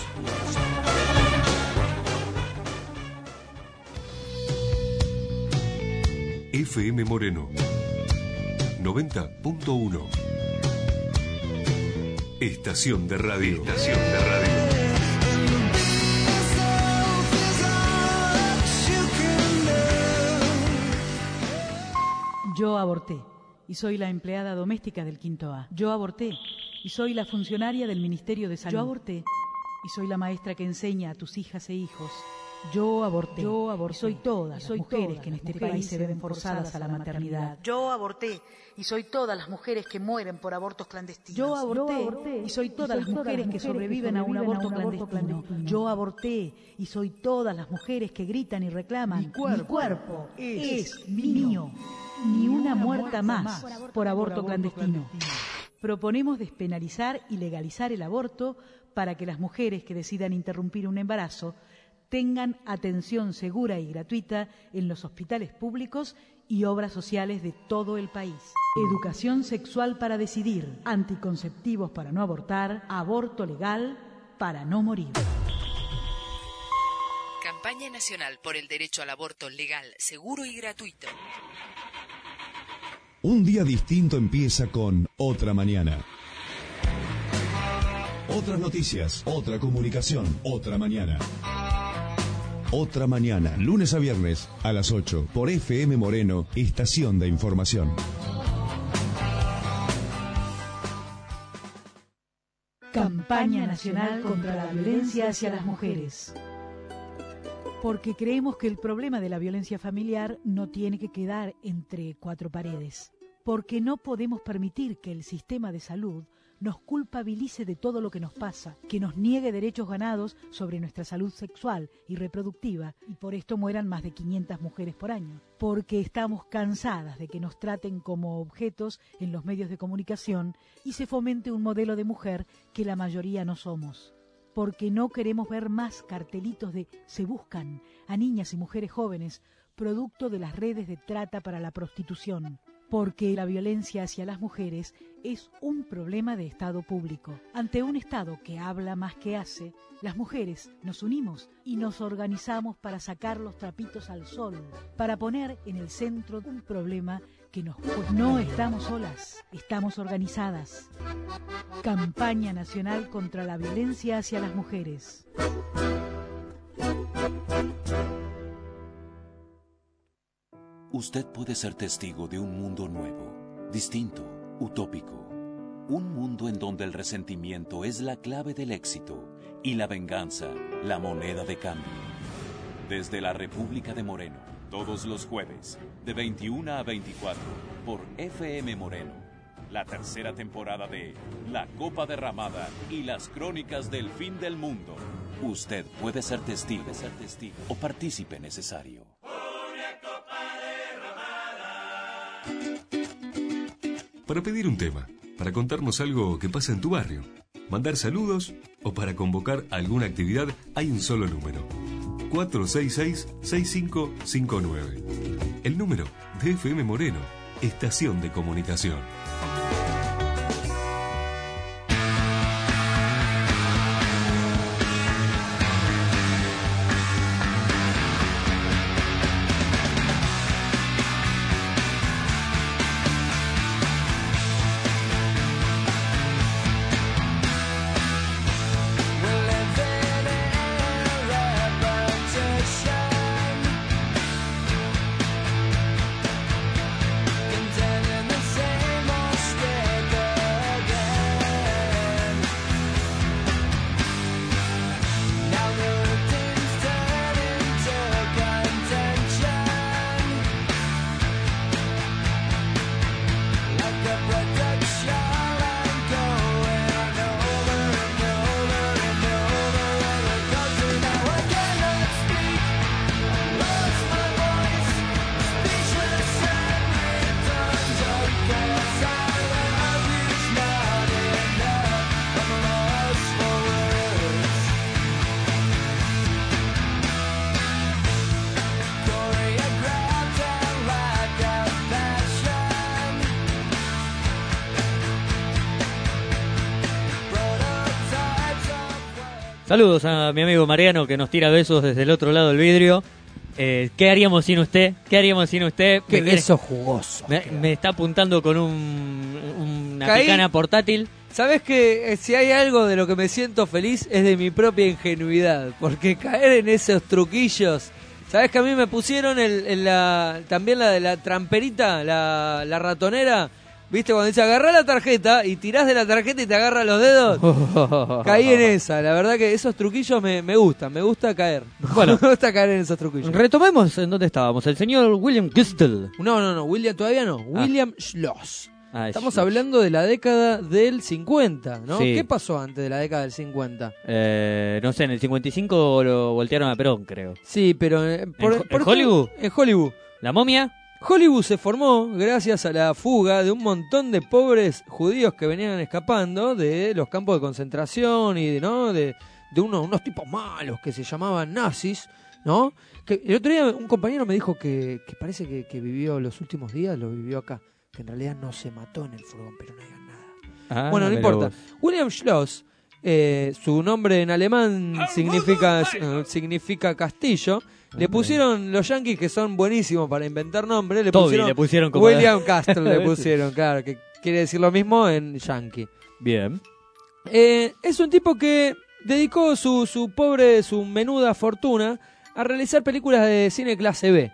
F M Moreno noventa punto uno. Estación de radio. Estación de radio. Yo aborté y soy la empleada doméstica del Quinto A. Yo aborté y soy la funcionaria del Ministerio de Salud. Yo aborté y soy la maestra que enseña a tus hijas e hijos. Yo aborté. Yo aborté. Y soy todas las mujeres que en este país se ven forzadas a la maternidad. Yo aborté y soy todas las mujeres que mueren por abortos clandestinos. Yo aborté y soy todas las mujeres que sobreviven a un aborto clandestino. Yo aborté y soy todas las mujeres que gritan y reclaman. Mi cuerpo es mío. Ni una muerta más por aborto clandestino. Proponemos despenalizar y legalizar el aborto para que las mujeres que decidan interrumpir un embarazo tengan atención segura y gratuita en los hospitales públicos y obras sociales de todo el país. Educación sexual para decidir, anticonceptivos para no abortar, aborto legal para no morir. Campaña Nacional por el Derecho al Aborto Legal, Seguro y Gratuito. Un día distinto empieza con Otra Mañana. Otras noticias, otra comunicación, otra mañana. Otra Mañana, lunes a viernes a las ocho por F M Moreno, Estación de Información. Campaña Nacional contra la Violencia hacia las Mujeres. Porque creemos que el problema de la violencia familiar no tiene que quedar entre cuatro paredes. Porque no podemos permitir que el sistema de salud nos culpabilice de todo lo que nos pasa, que nos niegue derechos ganados sobre nuestra salud sexual y reproductiva, y por esto mueran más de quinientas mujeres por año. Porque estamos cansadas de que nos traten como objetos en los medios de comunicación y se fomente un modelo de mujer que la mayoría no somos. Porque no queremos ver más cartelitos de se buscan a niñas y mujeres jóvenes, producto de las redes de trata para la prostitución. Porque la violencia hacia las mujeres es un problema de Estado público. Ante un Estado que habla más que hace, las mujeres nos unimos y nos organizamos para sacar los trapitos al sol, para poner en el centro un problema que nos pues no estamos solas, estamos organizadas. Campaña Nacional contra la Violencia hacia las Mujeres. Usted puede ser testigo de un mundo nuevo, distinto, utópico. Un mundo en donde el resentimiento es la clave del éxito y la venganza la moneda de cambio. Desde la República de Moreno, todos los jueves, de veintiuna a veinticuatro, por F M Moreno. La tercera temporada de La Copa Derramada y las Crónicas del Fin del Mundo. Usted puede ser testigo, ser testigo o partícipe necesario. Para pedir un tema, para contarnos algo que pasa en tu barrio, mandar saludos o para convocar alguna actividad, hay un solo número. cuatro seis seis, seis cinco cinco nueve. El número de F M Moreno, Estación de Comunicación. Saludos a mi amigo Mariano que nos tira besos desde el otro lado del vidrio. Eh, ¿Qué haríamos sin usted? ¿Qué haríamos sin usted? Qué Me beso jugoso. Me, me está apuntando con un, una Caí. picana portátil. ¿Sabés que eh, si hay algo de lo que me siento feliz es de mi propia ingenuidad? Porque caer en esos truquillos... ¿Sabés que a mí me pusieron el, el la, también la de la tramperita, la, la ratonera? ¿Viste? Cuando dice agarrá la tarjeta y tirás de la tarjeta y te agarra los dedos. Caí en esa. La verdad que esos truquillos me, me gustan. Me gusta caer. Bueno, me gusta caer en esos truquillos. Retomemos en dónde estábamos. El señor William Gustl. No, no, no. William todavía no. William ah. Schloss. Ah, Estamos Schloss. hablando de la década del cincuenta, ¿no? Sí. ¿Qué pasó antes de la década del cincuenta? Eh, no sé, en el cincuenta y cinco lo voltearon a Perón, creo. Sí, pero... eh, por, ¿En, por en Hollywood? En Hollywood. ¿La momia? Hollywood se formó gracias a la fuga de un montón de pobres judíos que venían escapando de los campos de concentración y de, ¿no? de, de unos, unos tipos malos que se llamaban nazis, ¿no? Que el otro día un compañero me dijo que, que parece que, que vivió los últimos días, lo vivió acá, que en realidad no se mató en el furgón, pero no digan nada. Ah, bueno, no importa. vos. William Schloss, eh, su nombre en alemán significa, eh, significa castillo. Le pusieron los yankees, que son buenísimos para inventar nombres, le Toby pusieron, le pusieron como William Castle, le pusieron, claro, que quiere decir lo mismo en yankee. Bien. Eh, es un tipo que dedicó su, su pobre, su menuda fortuna a realizar películas de cine clase B.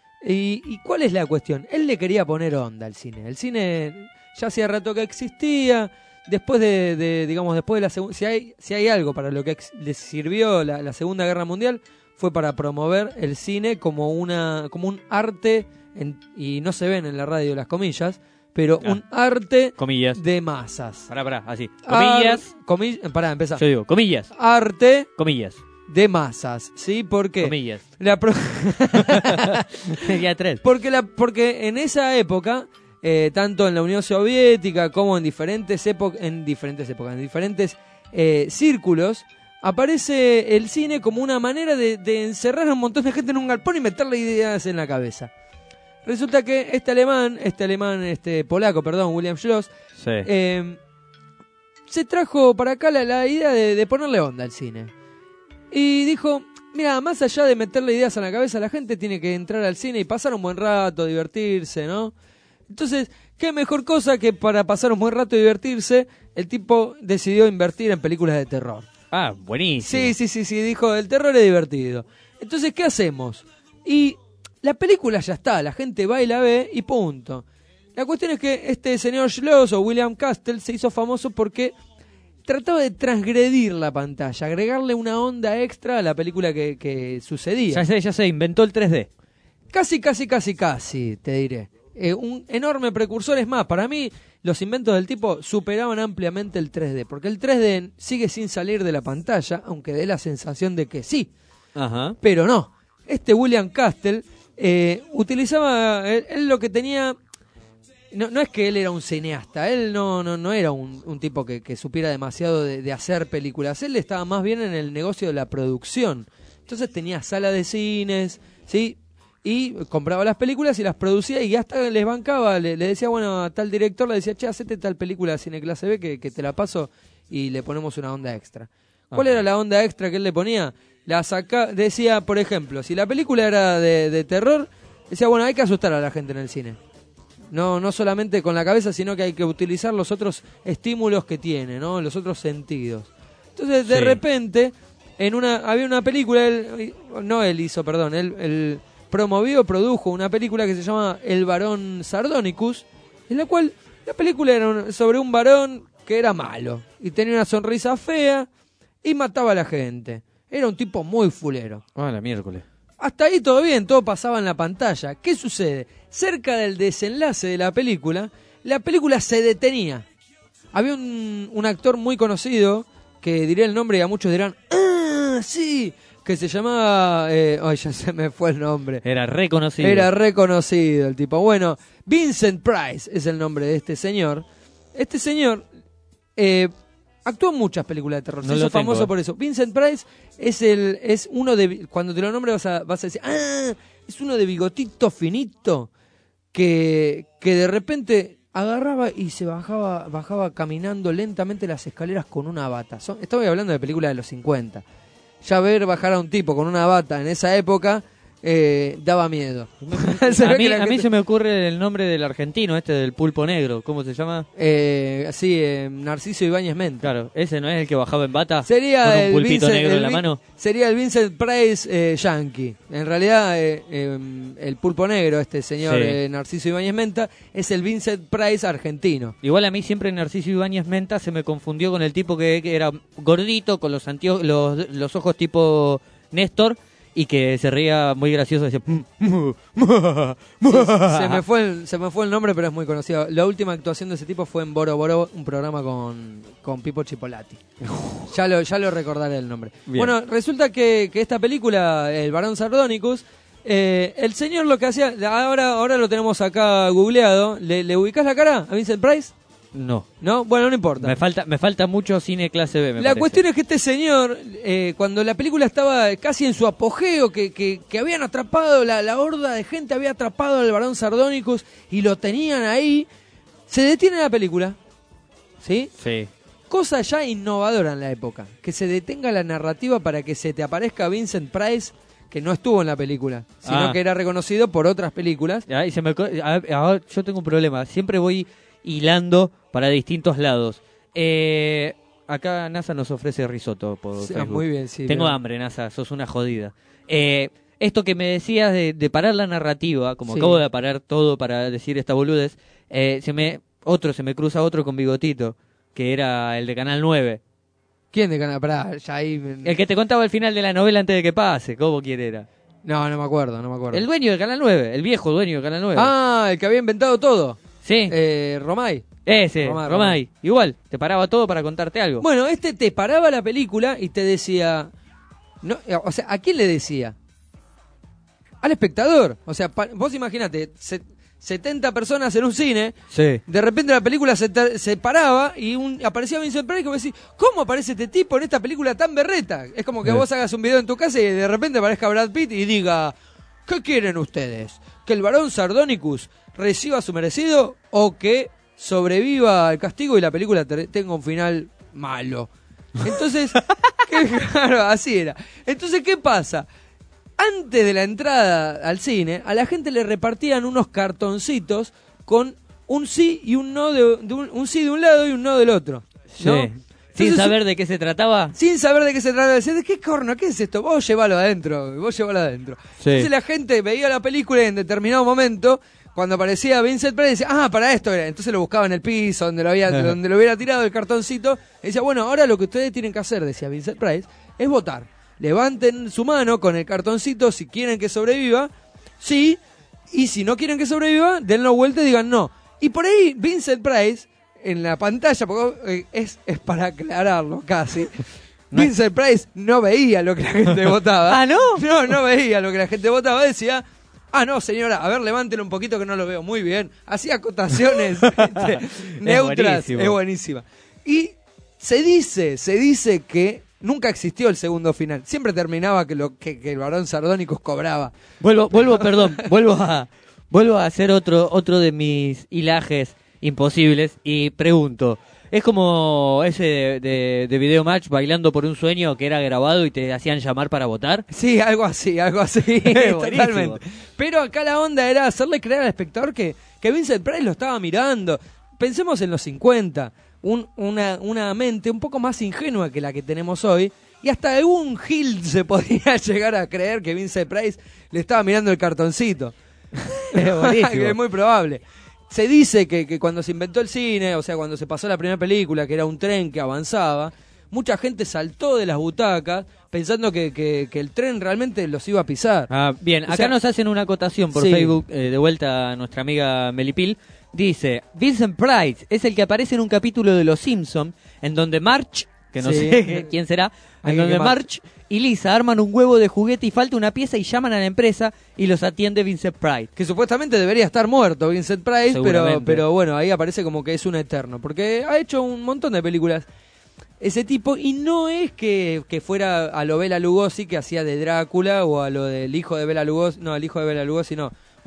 ¿Y, ¿Y cuál es la cuestión? Él le quería poner onda al cine. El cine ya hacía rato que existía. Después de, de digamos, después de la segunda, si hay, si hay algo para lo que ex- les sirvió la, la Segunda Guerra Mundial, fue para promover el cine como una como un arte, en, y no se ven en la radio las comillas, pero Ah. un arte Comillas. de masas. Pará, pará, así. Comillas. Ar, comi, pará, empezá. Yo digo, comillas. Arte Comillas. de masas, ¿sí? ¿Por qué? Comillas. La pro- Ya tres. porque, la, porque en esa época, eh, tanto en la Unión Soviética como en diferentes épocas, en diferentes épocas, en diferentes eh, círculos, aparece el cine como una manera de, de encerrar a un montón de gente en un galpón y meterle ideas en la cabeza. Resulta que este alemán, este alemán, este polaco, perdón, William Schloss, Sí. eh, se trajo para acá la, la idea de, de ponerle onda al cine. Y dijo, mira, más allá de meterle ideas en la cabeza, la gente tiene que entrar al cine y pasar un buen rato, divertirse, ¿no? Entonces, ¿qué mejor cosa que para pasar un buen rato y divertirse, el tipo decidió invertir en películas de terror? Ah, buenísimo. Sí, sí, sí, sí, dijo, el terror es divertido. Entonces, ¿qué hacemos? Y la película ya está, la gente va y la ve y punto. La cuestión es que este señor Schloss o William Castle se hizo famoso porque trataba de transgredir la pantalla, agregarle una onda extra a la película que, que sucedía. Ya sé, ya sé, inventó el tres D. Casi, casi, casi, casi, te diré. Eh, un enorme precursor. Es más, para mí los inventos del tipo superaban ampliamente el tres D, porque el tres D sigue sin salir de la pantalla, aunque dé la sensación de que sí, Ajá. pero no. Este William Castle eh, utilizaba, él, él lo que tenía, no, no es que él era un cineasta, él no, no, no era un, un tipo que, que supiera demasiado de, de hacer películas, él estaba más bien en el negocio de la producción. Entonces tenía sala de cines, ¿sí? Y compraba las películas y las producía y hasta les bancaba, le, le decía, bueno, a tal director le decía, che, hacete tal película de cine clase B que, que te la paso y le ponemos una onda extra. ¿Cuál Ajá. era la onda extra que él le ponía? La saca, decía, por ejemplo, si la película era de, de terror, decía, bueno, hay que asustar a la gente en el cine. No, no solamente con la cabeza, sino que hay que utilizar los otros estímulos que tiene, ¿no? Los otros sentidos. Entonces, de Sí. repente, en una había una película, él, no él hizo, perdón, él, él promovió, produjo una película que se llama El varón Sardonicus, en la cual la película era un- sobre un varón que era malo y tenía una sonrisa fea y mataba a la gente. Era un tipo muy fulero. Ah, la miércoles. Hasta ahí todo bien, todo pasaba en la pantalla. ¿Qué sucede? Cerca del desenlace de la película, la película se detenía. Había un, un actor muy conocido, que diré el nombre y a muchos dirán, ¡ah, sí! Que se llamaba... Eh, ay, ya se me fue el nombre. Era reconocido. Era reconocido el tipo. Bueno, Vincent Price es el nombre de este señor. Este señor eh, actuó en muchas películas de terror. No Se hizo lo tengo, famoso eh. por eso. Vincent Price es el es uno de... Cuando te lo nombre vas a, vas a decir, ¡ah! Es uno de bigotito finito que, que de repente agarraba y se bajaba bajaba caminando lentamente las escaleras con una bata. Son, estoy hablando de películas de los cincuenta. Ya ver bajar a un tipo con una bata en esa época eh, daba miedo. A mí, a mí se me ocurre el nombre del argentino, este del pulpo negro. ¿Cómo se llama? Eh, sí, eh, Narciso Ibáñez Menta. Claro, ese no es el que bajaba en bata sería con un el pulpito Vincent, negro el en la Vi- mano. Sería el Vincent Price eh, Yankee. En realidad, eh, eh, el pulpo negro, este señor Sí. eh, Narciso Ibáñez Menta, es el Vincent Price argentino. Igual a mí siempre Narciso Ibáñez Menta se me confundió con el tipo que, que era gordito, con los, antio- los, los ojos tipo Néstor, y que se reía muy gracioso. Decía, se, me fue el, se me fue el nombre, pero es muy conocido. La última actuación de ese tipo fue en Boro Boro, un programa con, con Pipo Chipolati. ya, lo, ya lo recordaré el nombre. Bien. Bueno, resulta que, que esta película, El Barón Sardonicus, eh, el señor lo que hacía, ahora, ahora lo tenemos acá googleado. ¿Le, le ubicás la cara a Vincent Price? No. ¿No? Bueno, no importa. Me falta, me falta mucho cine clase B, me La parece. cuestión es que este señor, eh, cuando la película estaba casi en su apogeo, que, que, que habían atrapado, la, la horda de gente había atrapado al Barón Sardonicus y lo tenían ahí, se detiene la película. ¿Sí? Sí. Cosa ya innovadora en la época. Que se detenga la narrativa para que se te aparezca Vincent Price, que no estuvo en la película, sino Ah. que era reconocido por otras películas. Ay, se me co- a- ahora yo tengo un problema. Siempre voy hilando para distintos lados. Eh, acá NASA nos ofrece risotto por Sí, Facebook. muy bien, sí, Tengo bien. hambre, NASA, sos una jodida. Eh, esto que me decías de, de parar la narrativa, como Sí. acabo de parar todo para decir esta boludez, eh, se me otro se me cruza otro con bigotito, que era el de Canal nueve. ¿Quién de Canal? Pará, ya ahí... me- El que te contaba el final de la novela antes de que pase. ¿Cómo quién era? No, no me acuerdo, no me acuerdo. El dueño de Canal nueve, el viejo dueño de Canal nueve. Ah, el que había inventado todo. Sí. Eh, Romay. Ese, Romay, Romay. Igual, te paraba todo para contarte algo. Bueno, este te paraba la película y te decía... No, o sea, ¿a quién le decía? Al espectador. O sea, pa- vos imaginate, se- setenta personas en un cine, Sí. de repente la película se, ter- se paraba y un, aparecía Vincent Price y vos decís, ¿cómo aparece este tipo en esta película tan berreta? Es como que Sí. vos hagas un video en tu casa y de repente aparezca Brad Pitt y diga, ¿qué quieren ustedes? ¿Que el Barón Sardonicus reciba su merecido o que sobreviva al castigo y la película ter- tenga un final malo? Entonces, ¿qué? Claro, así era. Entonces, ¿qué pasa? Antes de la entrada al cine, a la gente le repartían unos cartoncitos con un sí y un no, de, de un, un sí de un lado y un no del otro. ¿no? Sí. Sin Entonces, saber de qué se trataba. sin saber de qué se trata, decir, ¿de qué corno? ¿Qué es esto? Vos llévalo adentro, vos llévalo adentro. Sí. Entonces la gente veía la película y en determinado momento, cuando aparecía Vincent Price, decía, ah, para esto era. Entonces lo buscaba en el piso, donde lo, había, Ajá. donde lo hubiera tirado el cartoncito. Y decía, bueno, ahora lo que ustedes tienen que hacer, decía Vincent Price, es votar. Levanten su mano con el cartoncito si quieren que sobreviva, sí, y si no quieren que sobreviva, denlo vuelta y digan no. Y por ahí Vincent Price, en la pantalla, porque eh, es, es para aclararlo casi, Vincent Price no veía lo que la gente votaba. ¿Ah, no? No, no veía lo que la gente votaba, decía... Ah, no, señora, a ver, levántelo un poquito que no lo veo muy bien. Hacía acotaciones este, neutras. buenísimo. Es buenísima. Y se dice, se dice que nunca existió el segundo final. Siempre terminaba que, lo, que, que el Barón Sardónicos cobraba. Vuelvo, vuelvo, perdón, vuelvo a vuelvo a hacer otro otro de mis hilajes imposibles y pregunto, es como ese de, de, de Video Match Bailando por un Sueño que era grabado y te hacían llamar para votar. Sí, algo así, algo así, Buenísimo. totalmente. Pero acá la onda era hacerle creer al espectador que, que Vincent Price lo estaba mirando. Pensemos en los cincuenta, un, una, una mente un poco más ingenua que la que tenemos hoy, y hasta algún Gil se podría llegar a creer que Vincent Price le estaba mirando el cartoncito. Es buenísimo. Es muy probable. Se dice que, que cuando se inventó el cine, o sea, cuando se pasó la primera película, que era un tren que avanzaba, mucha gente saltó de las butacas pensando que, que, que el tren realmente los iba a pisar. Ah, bien, O acá sea, nos hacen una acotación por sí. Facebook, eh, de vuelta a nuestra amiga Melipil. Dice, Vincent Price es el que aparece en un capítulo de Los Simpson en donde Marge, que no Sí. sé quién será, en Alguien donde que Marge y Lisa arman un huevo de juguete y falta una pieza y llaman a la empresa y los atiende Vincent Price. Que supuestamente debería estar muerto Vincent Price, pero, Seguramente. pero bueno, ahí aparece como que es un eterno, porque ha hecho un montón de películas ese tipo, y no es que, que fuera a lo Bela Lugosi, que hacía de Drácula, o a lo del hijo de Bela Lugosi, no, el hijo de Bela Lugosi no. Bueno,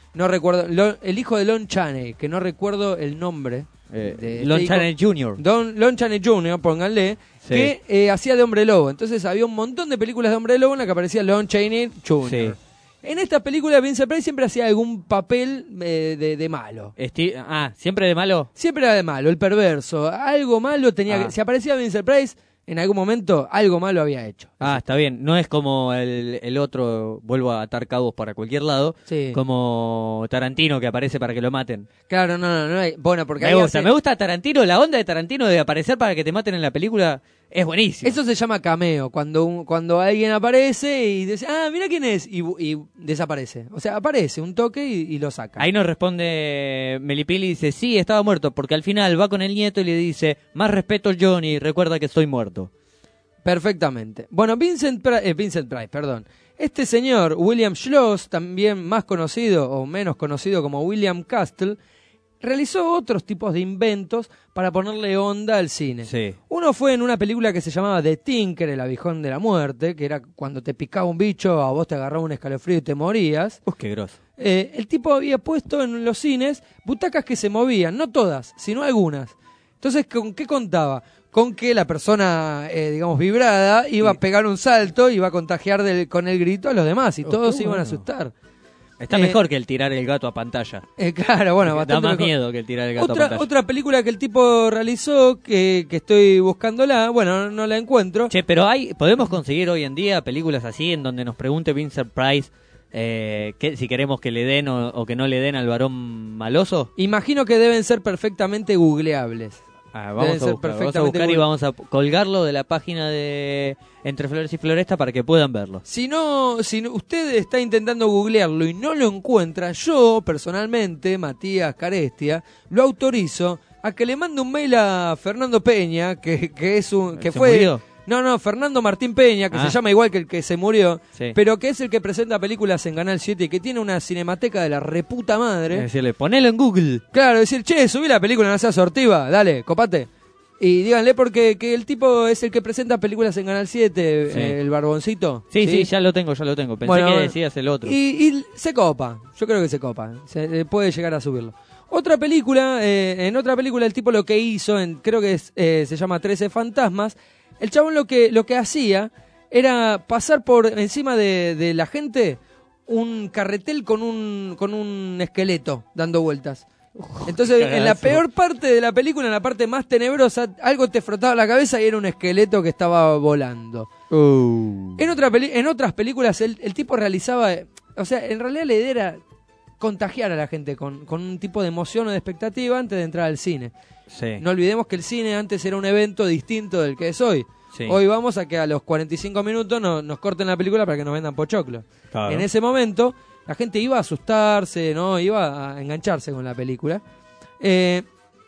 no recuerdo, Lon, el hijo de Lon Chaney, que no recuerdo el nombre. Eh, de Lon este hijo. Chaney junior Don, Lon Chaney junior, pónganle, Sí. que eh, hacía de Hombre Lobo. Entonces había un montón de películas de Hombre Lobo en la que aparecía Lon Chaney junior Sí. En esta película Vincent Price siempre hacía algún papel eh, de, de malo. Esti- ah, ¿siempre de malo? Siempre era de malo, el perverso. Algo malo tenía Ah. que... Si aparecía Vincent Price, en algún momento algo malo había hecho. Ah, está bien. No es como el, el otro, vuelvo a atar cabos para cualquier lado, Sí. como Tarantino que aparece para que lo maten. Claro, no, no, no hay... Bueno, porque Me ahí gusta, hace- me gusta Tarantino, la onda de Tarantino de aparecer para que te maten en la película es buenísimo. Eso se llama cameo, cuando un- cuando alguien aparece y dice, ah, mira quién es, y, y desaparece. O sea, aparece un toque y, y lo saca. Ahí nos responde Melipili y dice, sí, estaba muerto, porque al final va con el nieto y le dice, más respeto Johnny, recuerda que estoy muerto. Perfectamente. Bueno, Vincent, Pri- eh, Vincent Price, perdón. Este señor, William Schloss, también más conocido o menos conocido como William Castle, realizó otros tipos de inventos para ponerle onda al cine. Sí. Uno fue en una película que se llamaba The Tinker, el abijón de la muerte, que era cuando te picaba un bicho, a vos te agarraba un escalofrío y te morías. Uf, qué groso. Eh, el tipo había puesto en los cines butacas que se movían, no todas, sino algunas. Entonces, ¿con qué contaba? Con que la persona, eh, digamos, vibrada, iba a pegar un salto y iba a contagiar del, con el grito a los demás y Oh, todos qué se iban a bueno. asustar. Está Eh, mejor que el tirar el gato a pantalla. Eh, claro, bueno, Da bastante más mejor. miedo que el tirar el gato Otra, a pantalla. otra película que el tipo realizó, que, que estoy buscándola, bueno, no, no la encuentro. Che, pero hay, podemos conseguir hoy en día películas así en donde nos pregunte Vincent Price eh, que, si queremos que le den o, o que no le den al varón maloso. Imagino que deben ser perfectamente googleables. Ah, Deben vamos, a ser buscar, vamos a perfectamente buscar y googleables. vamos a colgarlo de la página de Entre Flores y Floresta para que puedan verlo. Si no, si no- usted está intentando googlearlo y no lo encuentra, yo personalmente, Matías Carestia, lo autorizo a que le mande un mail a Fernando Peña, que, que es un, que ¿Se fue, murió? no, no, Fernando Martín Peña, que Ah. se llama igual que el que se murió, Sí. pero que es el que presenta películas en Canal siete y que tiene una cinemateca de la reputa madre. Es decirle, ponelo en Google. Claro, decir, che, subí la película, no seas sortiva, dale, copate. Y díganle porque que el tipo es el que presenta películas en Canal siete, Sí. eh, el barboncito. Sí, sí, ya lo tengo, ya lo tengo. Pensé Bueno, que bueno. decías el otro. Y, y se copa, yo creo que se copa, se eh, puede llegar a subirlo. Otra película, eh, en otra película el tipo lo que hizo, en, creo que es, eh, se llama trece fantasmas, el chabón lo que, lo que hacía era pasar por encima de, de la gente un carretel con un, con un esqueleto dando vueltas. Entonces, en la cagazo. peor parte de la película, en la parte más tenebrosa, algo te frotaba la cabeza y era un esqueleto que estaba volando. Uh. En, otra peli- en otras películas el, el tipo realizaba, eh, o sea, en realidad la idea era contagiar a la gente con, con un tipo de emoción o de expectativa antes de entrar al cine. Sí. No olvidemos que el cine antes era un evento distinto del que es hoy. Sí. Hoy vamos a que a los cuarenta y cinco minutos no- nos corten la película para que nos vendan pochoclo. Claro. En ese momento la gente iba a asustarse, no, iba a engancharse con la película. Eh,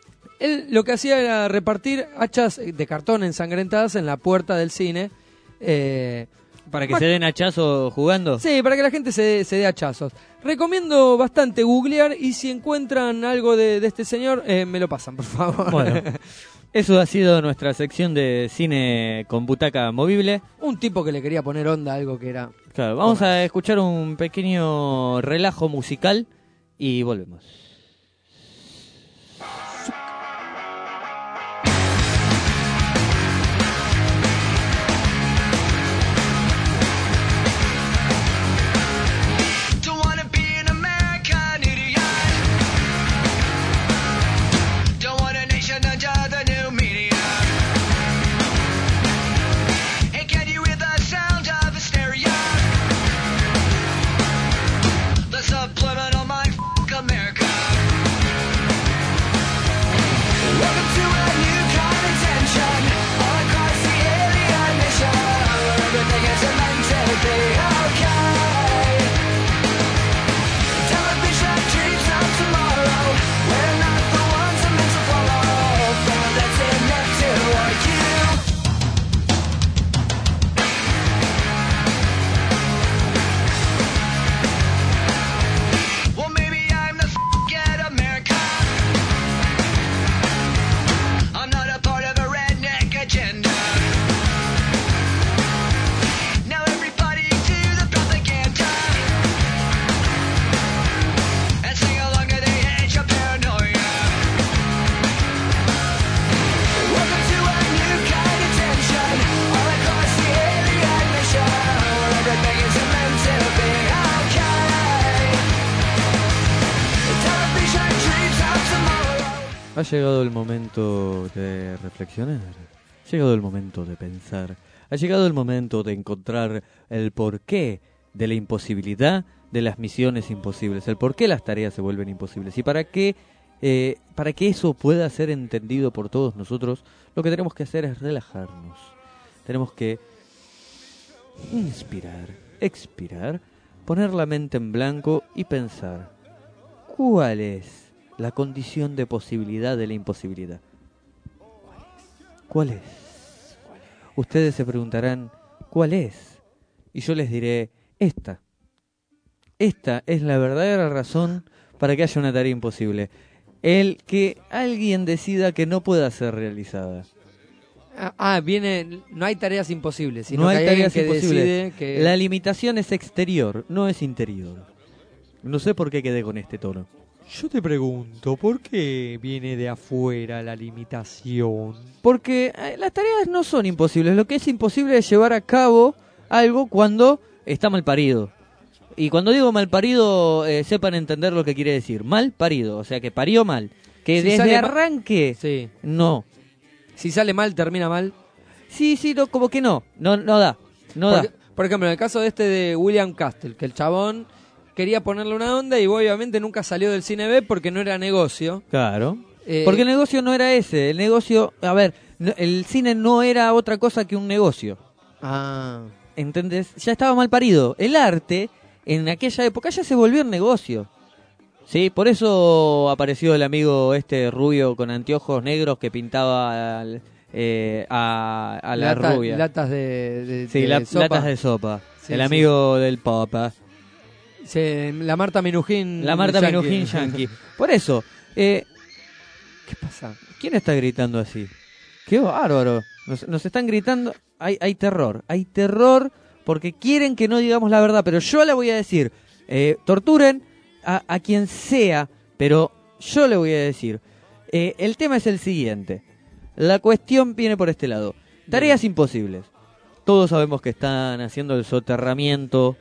él lo que hacía era repartir hachas de cartón ensangrentadas en la puerta del cine. Eh, Para que más- se den hachazo jugando. Sí, para que la gente se, se dé hachazos. Recomiendo bastante googlear y si encuentran algo de, de este señor, eh, me lo pasan, por favor. Bueno, eso ha sido nuestra sección de cine con butaca movible. Un tipo que le quería poner onda a algo que era... Claro, vamos a escuchar un pequeño relajo musical y volvemos. Don't wanna be an American idiot. Don't want a nation under the new media. Hey, can you hear the sound of hysteria? The subliminal mind f*** America. Welcome to a new kind of tension all across the alien nation, where everything is meant to be okay. Television dreams of tomorrow. We're not the ones I'm meant to follow. From that's enough to you. Well, maybe I'm the f***ing America. I'm not a part of a redneck agenda. Now everybody do Ha llegado el momento de reflexionar, ha llegado el momento de pensar, ha llegado el momento de encontrar el porqué de la imposibilidad de las misiones imposibles, el por qué las tareas se vuelven imposibles y para qué, eh, para que eso pueda ser entendido por todos nosotros, lo que tenemos que hacer es relajarnos, tenemos que inspirar, expirar, poner la mente en blanco y pensar, ¿cuál es la condición de posibilidad de la imposibilidad? ¿Cuál es? Ustedes se preguntarán, ¿cuál es? Y yo les diré, esta. Esta es la verdadera razón para que haya una tarea imposible. El que alguien decida que no pueda ser realizada. Ah, ah, viene, no hay tareas imposibles, sino No que hay hay alguien tareas que imposibles. decide que... La limitación es exterior, no es interior. No sé por qué quedé con este tono. Yo te pregunto, ¿por qué viene de afuera la limitación? Porque eh, las tareas no son imposibles. Lo que es imposible es llevar a cabo algo cuando está mal parido. Y cuando digo mal parido, eh, sepan entender lo que quiere decir. Mal parido, o sea que parió mal. Que Si desde sale ma- arranque, Sí. no. Si sale mal, termina mal. Sí, sí, no, como que no. No, no da. No por, da. por ejemplo, en el caso de este de William Castle, que el chabón quería ponerle una onda y obviamente nunca salió del cine B porque no era negocio. Claro. Eh, Porque el negocio no era ese. El negocio, a ver, no- el cine no era otra cosa que un negocio. Ah. ¿Entendés? Ya estaba mal parido. El arte, en aquella época, ya se volvió un negocio. Sí, por eso apareció el amigo este rubio con anteojos negros que pintaba al- eh, a, a la Lata- rubia. Latas de, de- sí, de la- sopa. latas de sopa. Sí, el sí. amigo del Papa. Se- la Marta Minujín. La Marta yankee. Minujín yankee. Por eso, eh, ¿Qué pasa? ¿quién está gritando así? ¡Qué bárbaro! Nos, nos están gritando. Hay, hay terror. Hay terror porque quieren que no digamos la verdad. Pero yo le voy a decir. Eh, torturen a, a quien sea. Pero yo le voy a decir. Eh, el tema es el siguiente. La cuestión viene por este lado. Tareas imposibles. Todos sabemos que están haciendo el soterramiento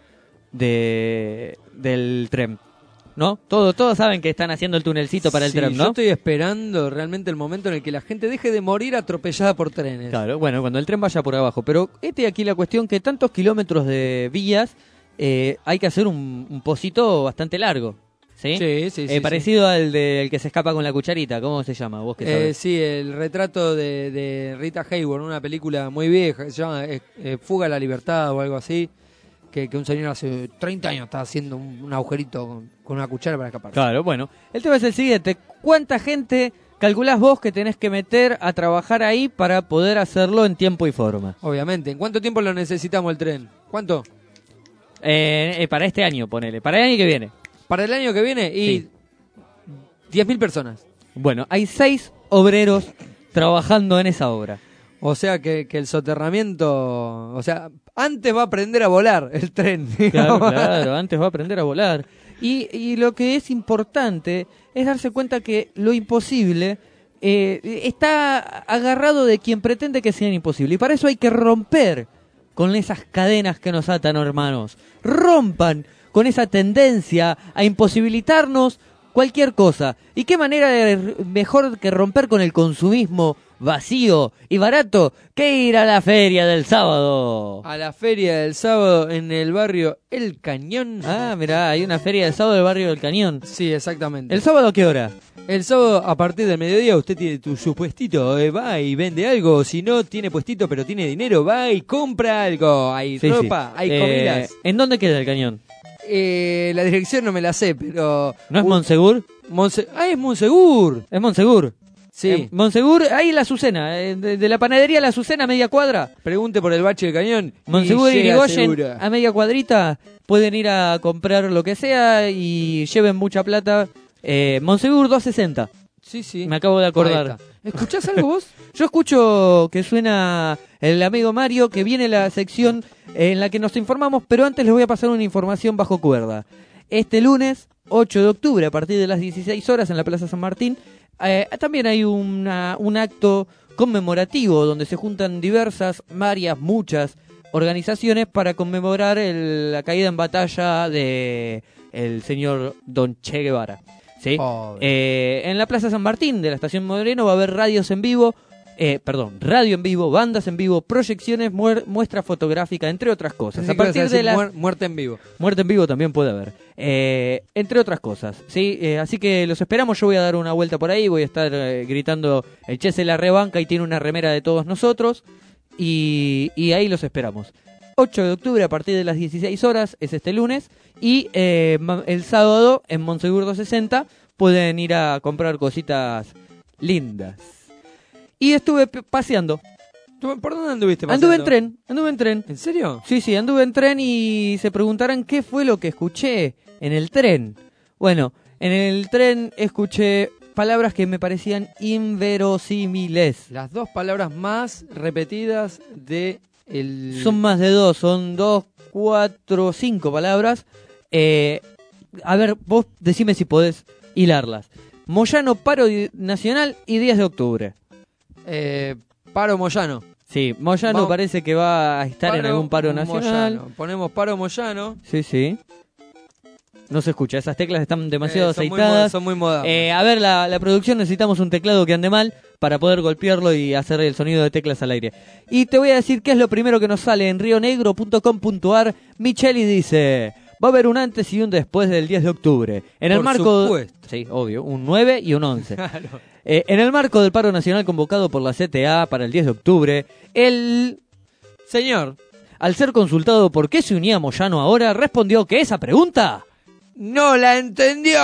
de del tren. ¿No? Todos, todos saben que están haciendo el tunelcito para el Sí, tren, ¿no? Yo estoy esperando realmente el momento en el que la gente deje de morir atropellada por trenes. Claro, bueno, cuando el tren vaya por abajo. Pero este aquí la cuestión que tantos kilómetros de vías eh, hay que hacer un, un pocito bastante largo. ¿Sí? Sí, sí, Eh, sí, parecido al del que se escapa con la cucharita. ¿Cómo se llama? ¿Vos qué Eh, sabés? sí, el retrato de, de Rita Hayworth, una película muy vieja que se llama eh, eh, Fuga a la Libertad o algo así, que, que un señor hace treinta años está haciendo un, un agujerito con, con una cuchara para escapar. Claro, bueno. El tema es el siguiente. ¿Cuánta gente calculás vos que tenés que meter a trabajar ahí para poder hacerlo en tiempo y forma? Obviamente. ¿En cuánto tiempo lo necesitamos el tren? ¿Cuánto? Eh, eh, para este año, ponele. Para el año que viene. Para el año que viene y Sí. diez mil personas. Bueno, hay seis obreros trabajando en esa obra. O sea que, que el soterramiento... O sea, antes va a aprender a volar el tren. Claro, digamos. claro, antes va a aprender a volar. Y, y lo que es importante es darse cuenta que lo imposible eh, está agarrado de quien pretende que sea imposible. Y para eso hay que romper con esas cadenas que nos atan, hermanos. Rompan con esa tendencia a imposibilitarnos cualquier cosa. ¿Y qué manera de mejor que romper con el consumismo vacío y barato que ir a la feria del sábado? A la feria del sábado en el barrio El Cañón. Ah, mirá, hay una feria del sábado del barrio del Cañón. Sí, exactamente. ¿El sábado a qué hora? El sábado a partir del mediodía usted tiene tu, su puestito, eh, va y vende algo. Si no tiene puestito pero tiene dinero, va y compra algo. Hay Sí, ropa, sí. hay Eh, comidas. ¿En dónde queda el Cañón? Eh, la dirección no me la sé, pero... ¿No es Uh, Monsegur? Monse- Ah, es Monsegur. Es Monsegur. Sí. Eh, Monsegur, ahí la Azucena, eh, de, de la panadería La Azucena a media cuadra. Pregunte por el bache del Cañón. Monsegur y llega Irigoyen segura. a media cuadrita pueden ir a comprar lo que sea y lleven mucha plata. Eh, Monsegur doscientos sesenta. Sí, sí. Me acabo de Ahí acordar. está. ¿Escuchás algo vos? Yo escucho que suena el amigo Mario, que viene la sección en la que nos informamos, pero antes les voy a pasar una información bajo cuerda. Este lunes, ocho de octubre, a partir de las dieciséis horas en la Plaza San Martín, eh, también hay una, un acto conmemorativo donde se juntan diversas, varias, muchas organizaciones para conmemorar el- la caída en batalla de el señor Don Che Guevara. ¿sí? Pobre. Eh, en la Plaza San Martín de la Estación Moreno va a haber radios en vivo, eh, perdón, radio en vivo, bandas en vivo, proyecciones, muer- muestra fotográfica, entre otras cosas. Pensé A que ibas partir decir de las... muer- muerte en vivo. Muerte en vivo también puede haber. Eh, entre otras cosas, ¿sí? Eh, así que los esperamos. Yo voy a dar una vuelta por ahí. Voy a estar eh, gritando: el Che se la rebanca y tiene una remera de todos nosotros. Y, y ahí los esperamos. ocho de octubre a partir de las dieciséis horas es este lunes. Y eh, ma- el sábado en Monsegur sesenta pueden ir a comprar cositas lindas. Y estuve p- paseando. ¿Por dónde anduviste paseando? Anduve en tren, anduve en tren. ¿En serio? Sí, sí, anduve en tren y se preguntarán qué fue lo que escuché en el tren. Bueno, en el tren escuché palabras que me parecían inverosímiles. Las dos palabras más repetidas de el... Son más de dos, son dos, cuatro, cinco palabras. Eh, a ver, vos decime si podés hilarlas. Moyano, paro di- nacional y diez de octubre. Eh, paro Moyano. Sí, Moyano Vamos. parece que va a estar en Paro algún paro nacional. Moyano. Ponemos paro Moyano. Sí, sí. No se escucha, esas teclas están demasiado Eh, son muy aceitadas. mo- son muy modernas. Eh, a ver, la, la producción, necesitamos un teclado que ande mal para poder golpearlo y hacer el sonido de teclas al aire. Y te voy a decir qué es lo primero que nos sale en rionegro punto com punto ar. Micheli dice: va a haber un antes y un después del diez de octubre. En el Por marco... supuesto. Sí, obvio, un nueve y un once. Claro. Eh, en el marco del paro nacional convocado por la C T A para el diez de octubre, el Señor, al ser consultado por qué se unía Moyano ahora, respondió que esa pregunta... ¡no la entendió!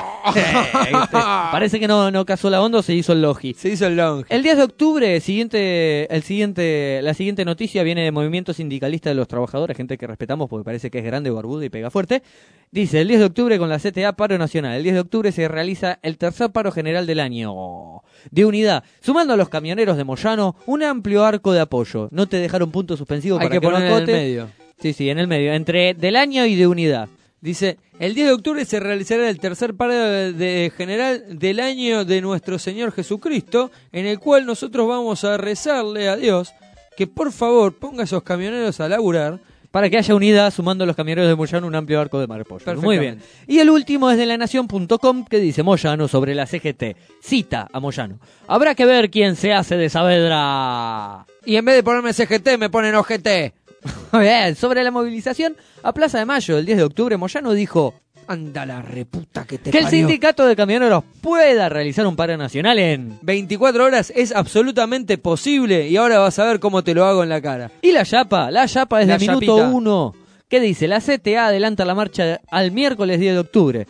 Parece que no, no casó la onda o se hizo el logi. Se hizo el long. El diez de octubre, siguiente, el siguiente, la siguiente noticia viene de Movimiento Sindicalista de los Trabajadores, gente que respetamos porque parece que es grande, barbudo y pega fuerte. Dice: el diez de octubre con la C T A paro nacional. El diez de octubre se realiza el tercer paro general del año de unidad, sumando a los camioneros de Moyano un amplio arco de apoyo. No te dejaron punto suspensivo Hay para que que, no poner en el acote. medio. Sí, sí, en el medio, entre del año y de unidad. Dice, el diez de octubre se realizará el tercer paro de, de general del año de nuestro Señor Jesucristo, en el cual nosotros vamos a rezarle a Dios que por favor ponga a esos camioneros a laburar. Para que haya unidad, sumando a los camioneros de Moyano un amplio arco de mar apoyo. Muy bien. Perfectamente. Y el último es de la nación punto com, que dice: Moyano sobre la C G T. Cita a Moyano: habrá que ver quién se hace de Saavedra. Y en vez de ponerme C G T, me ponen O G T. Bien, sobre la movilización a Plaza de Mayo el diez de octubre, Moyano dijo Anda la reputa que te que el parió. sindicato de camioneros pueda realizar un paro nacional en... veinticuatro horas es absolutamente posible y ahora vas a ver cómo te lo hago en la cara. Y la Yapa, la Yapa desde La el minuto Yapita. uno. ¿Qué dice? La C T A adelanta la marcha al miércoles diez de octubre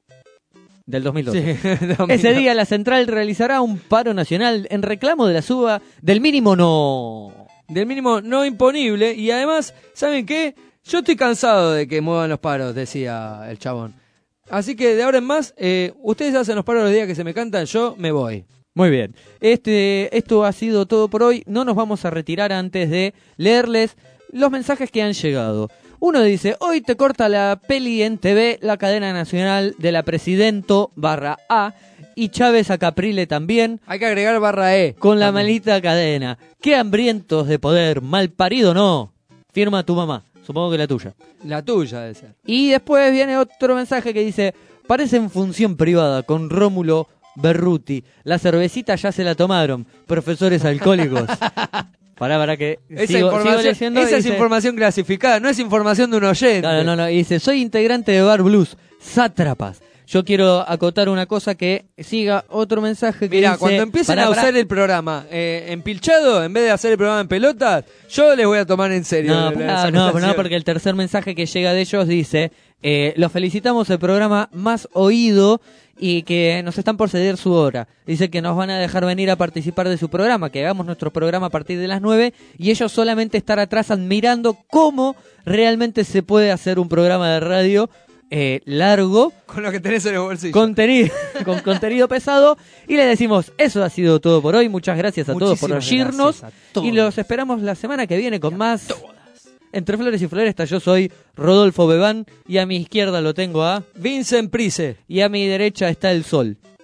del dos mil doce. Sí, Ese día la central realizará un paro nacional en reclamo de la suba del mínimo no. Del mínimo no imponible y además, ¿saben qué? Yo estoy cansado de que muevan los paros, decía el chabón. Así que de ahora en más, eh, ustedes hacen los paros los días que se me cantan, yo me voy. Muy bien. Este, esto ha sido todo por hoy. No nos vamos a retirar antes de leerles los mensajes que han llegado. Uno dice: hoy te corta la peli en T V, la cadena nacional de la Presidento barra A, y Chávez a Caprile también, Hay que agregar barra E. con la también. malita cadena. Qué hambrientos de poder, mal parido no. Firma tu mamá, supongo que la tuya. La tuya debe ser. Y después viene otro mensaje que dice: parece en función privada con Rómulo Berruti. La cervecita ya se la tomaron, profesores alcohólicos. Pará, pará que Esa, sigo, sigo información, leyendo. esa y es dice- información clasificada, no es información de un oyente. No, no, no. Y dice: soy integrante de Bar Blues, sátrapas. Yo quiero acotar una cosa, que siga otro mensaje que Mirá, dice... cuando empiecen Pará, a pará. usar el programa eh, empilchado, en vez de hacer el programa en pelotas, yo les voy a tomar en serio. No, la- pará, esa no, acusación. no, porque el tercer mensaje que llega de ellos dice: eh, los felicitamos, el programa más oído, y que nos están por ceder su hora. Dice que nos van a dejar venir a participar de su programa, que hagamos nuestro programa a partir de las nueve, y ellos solamente estar atrás admirando cómo realmente se puede hacer un programa de radio eh, largo, Con lo que tenés en el bolsillo. contenido, con contenido pesado, y le decimos: eso ha sido todo por hoy, muchas gracias a todos por Muchísimas oírnos, gracias a todos. y los esperamos la semana que viene con más Entre Flores y Florestas. Yo soy Rodolfo Bebán, y a mi izquierda lo tengo a... Vincent Price. y a mi derecha está el sol.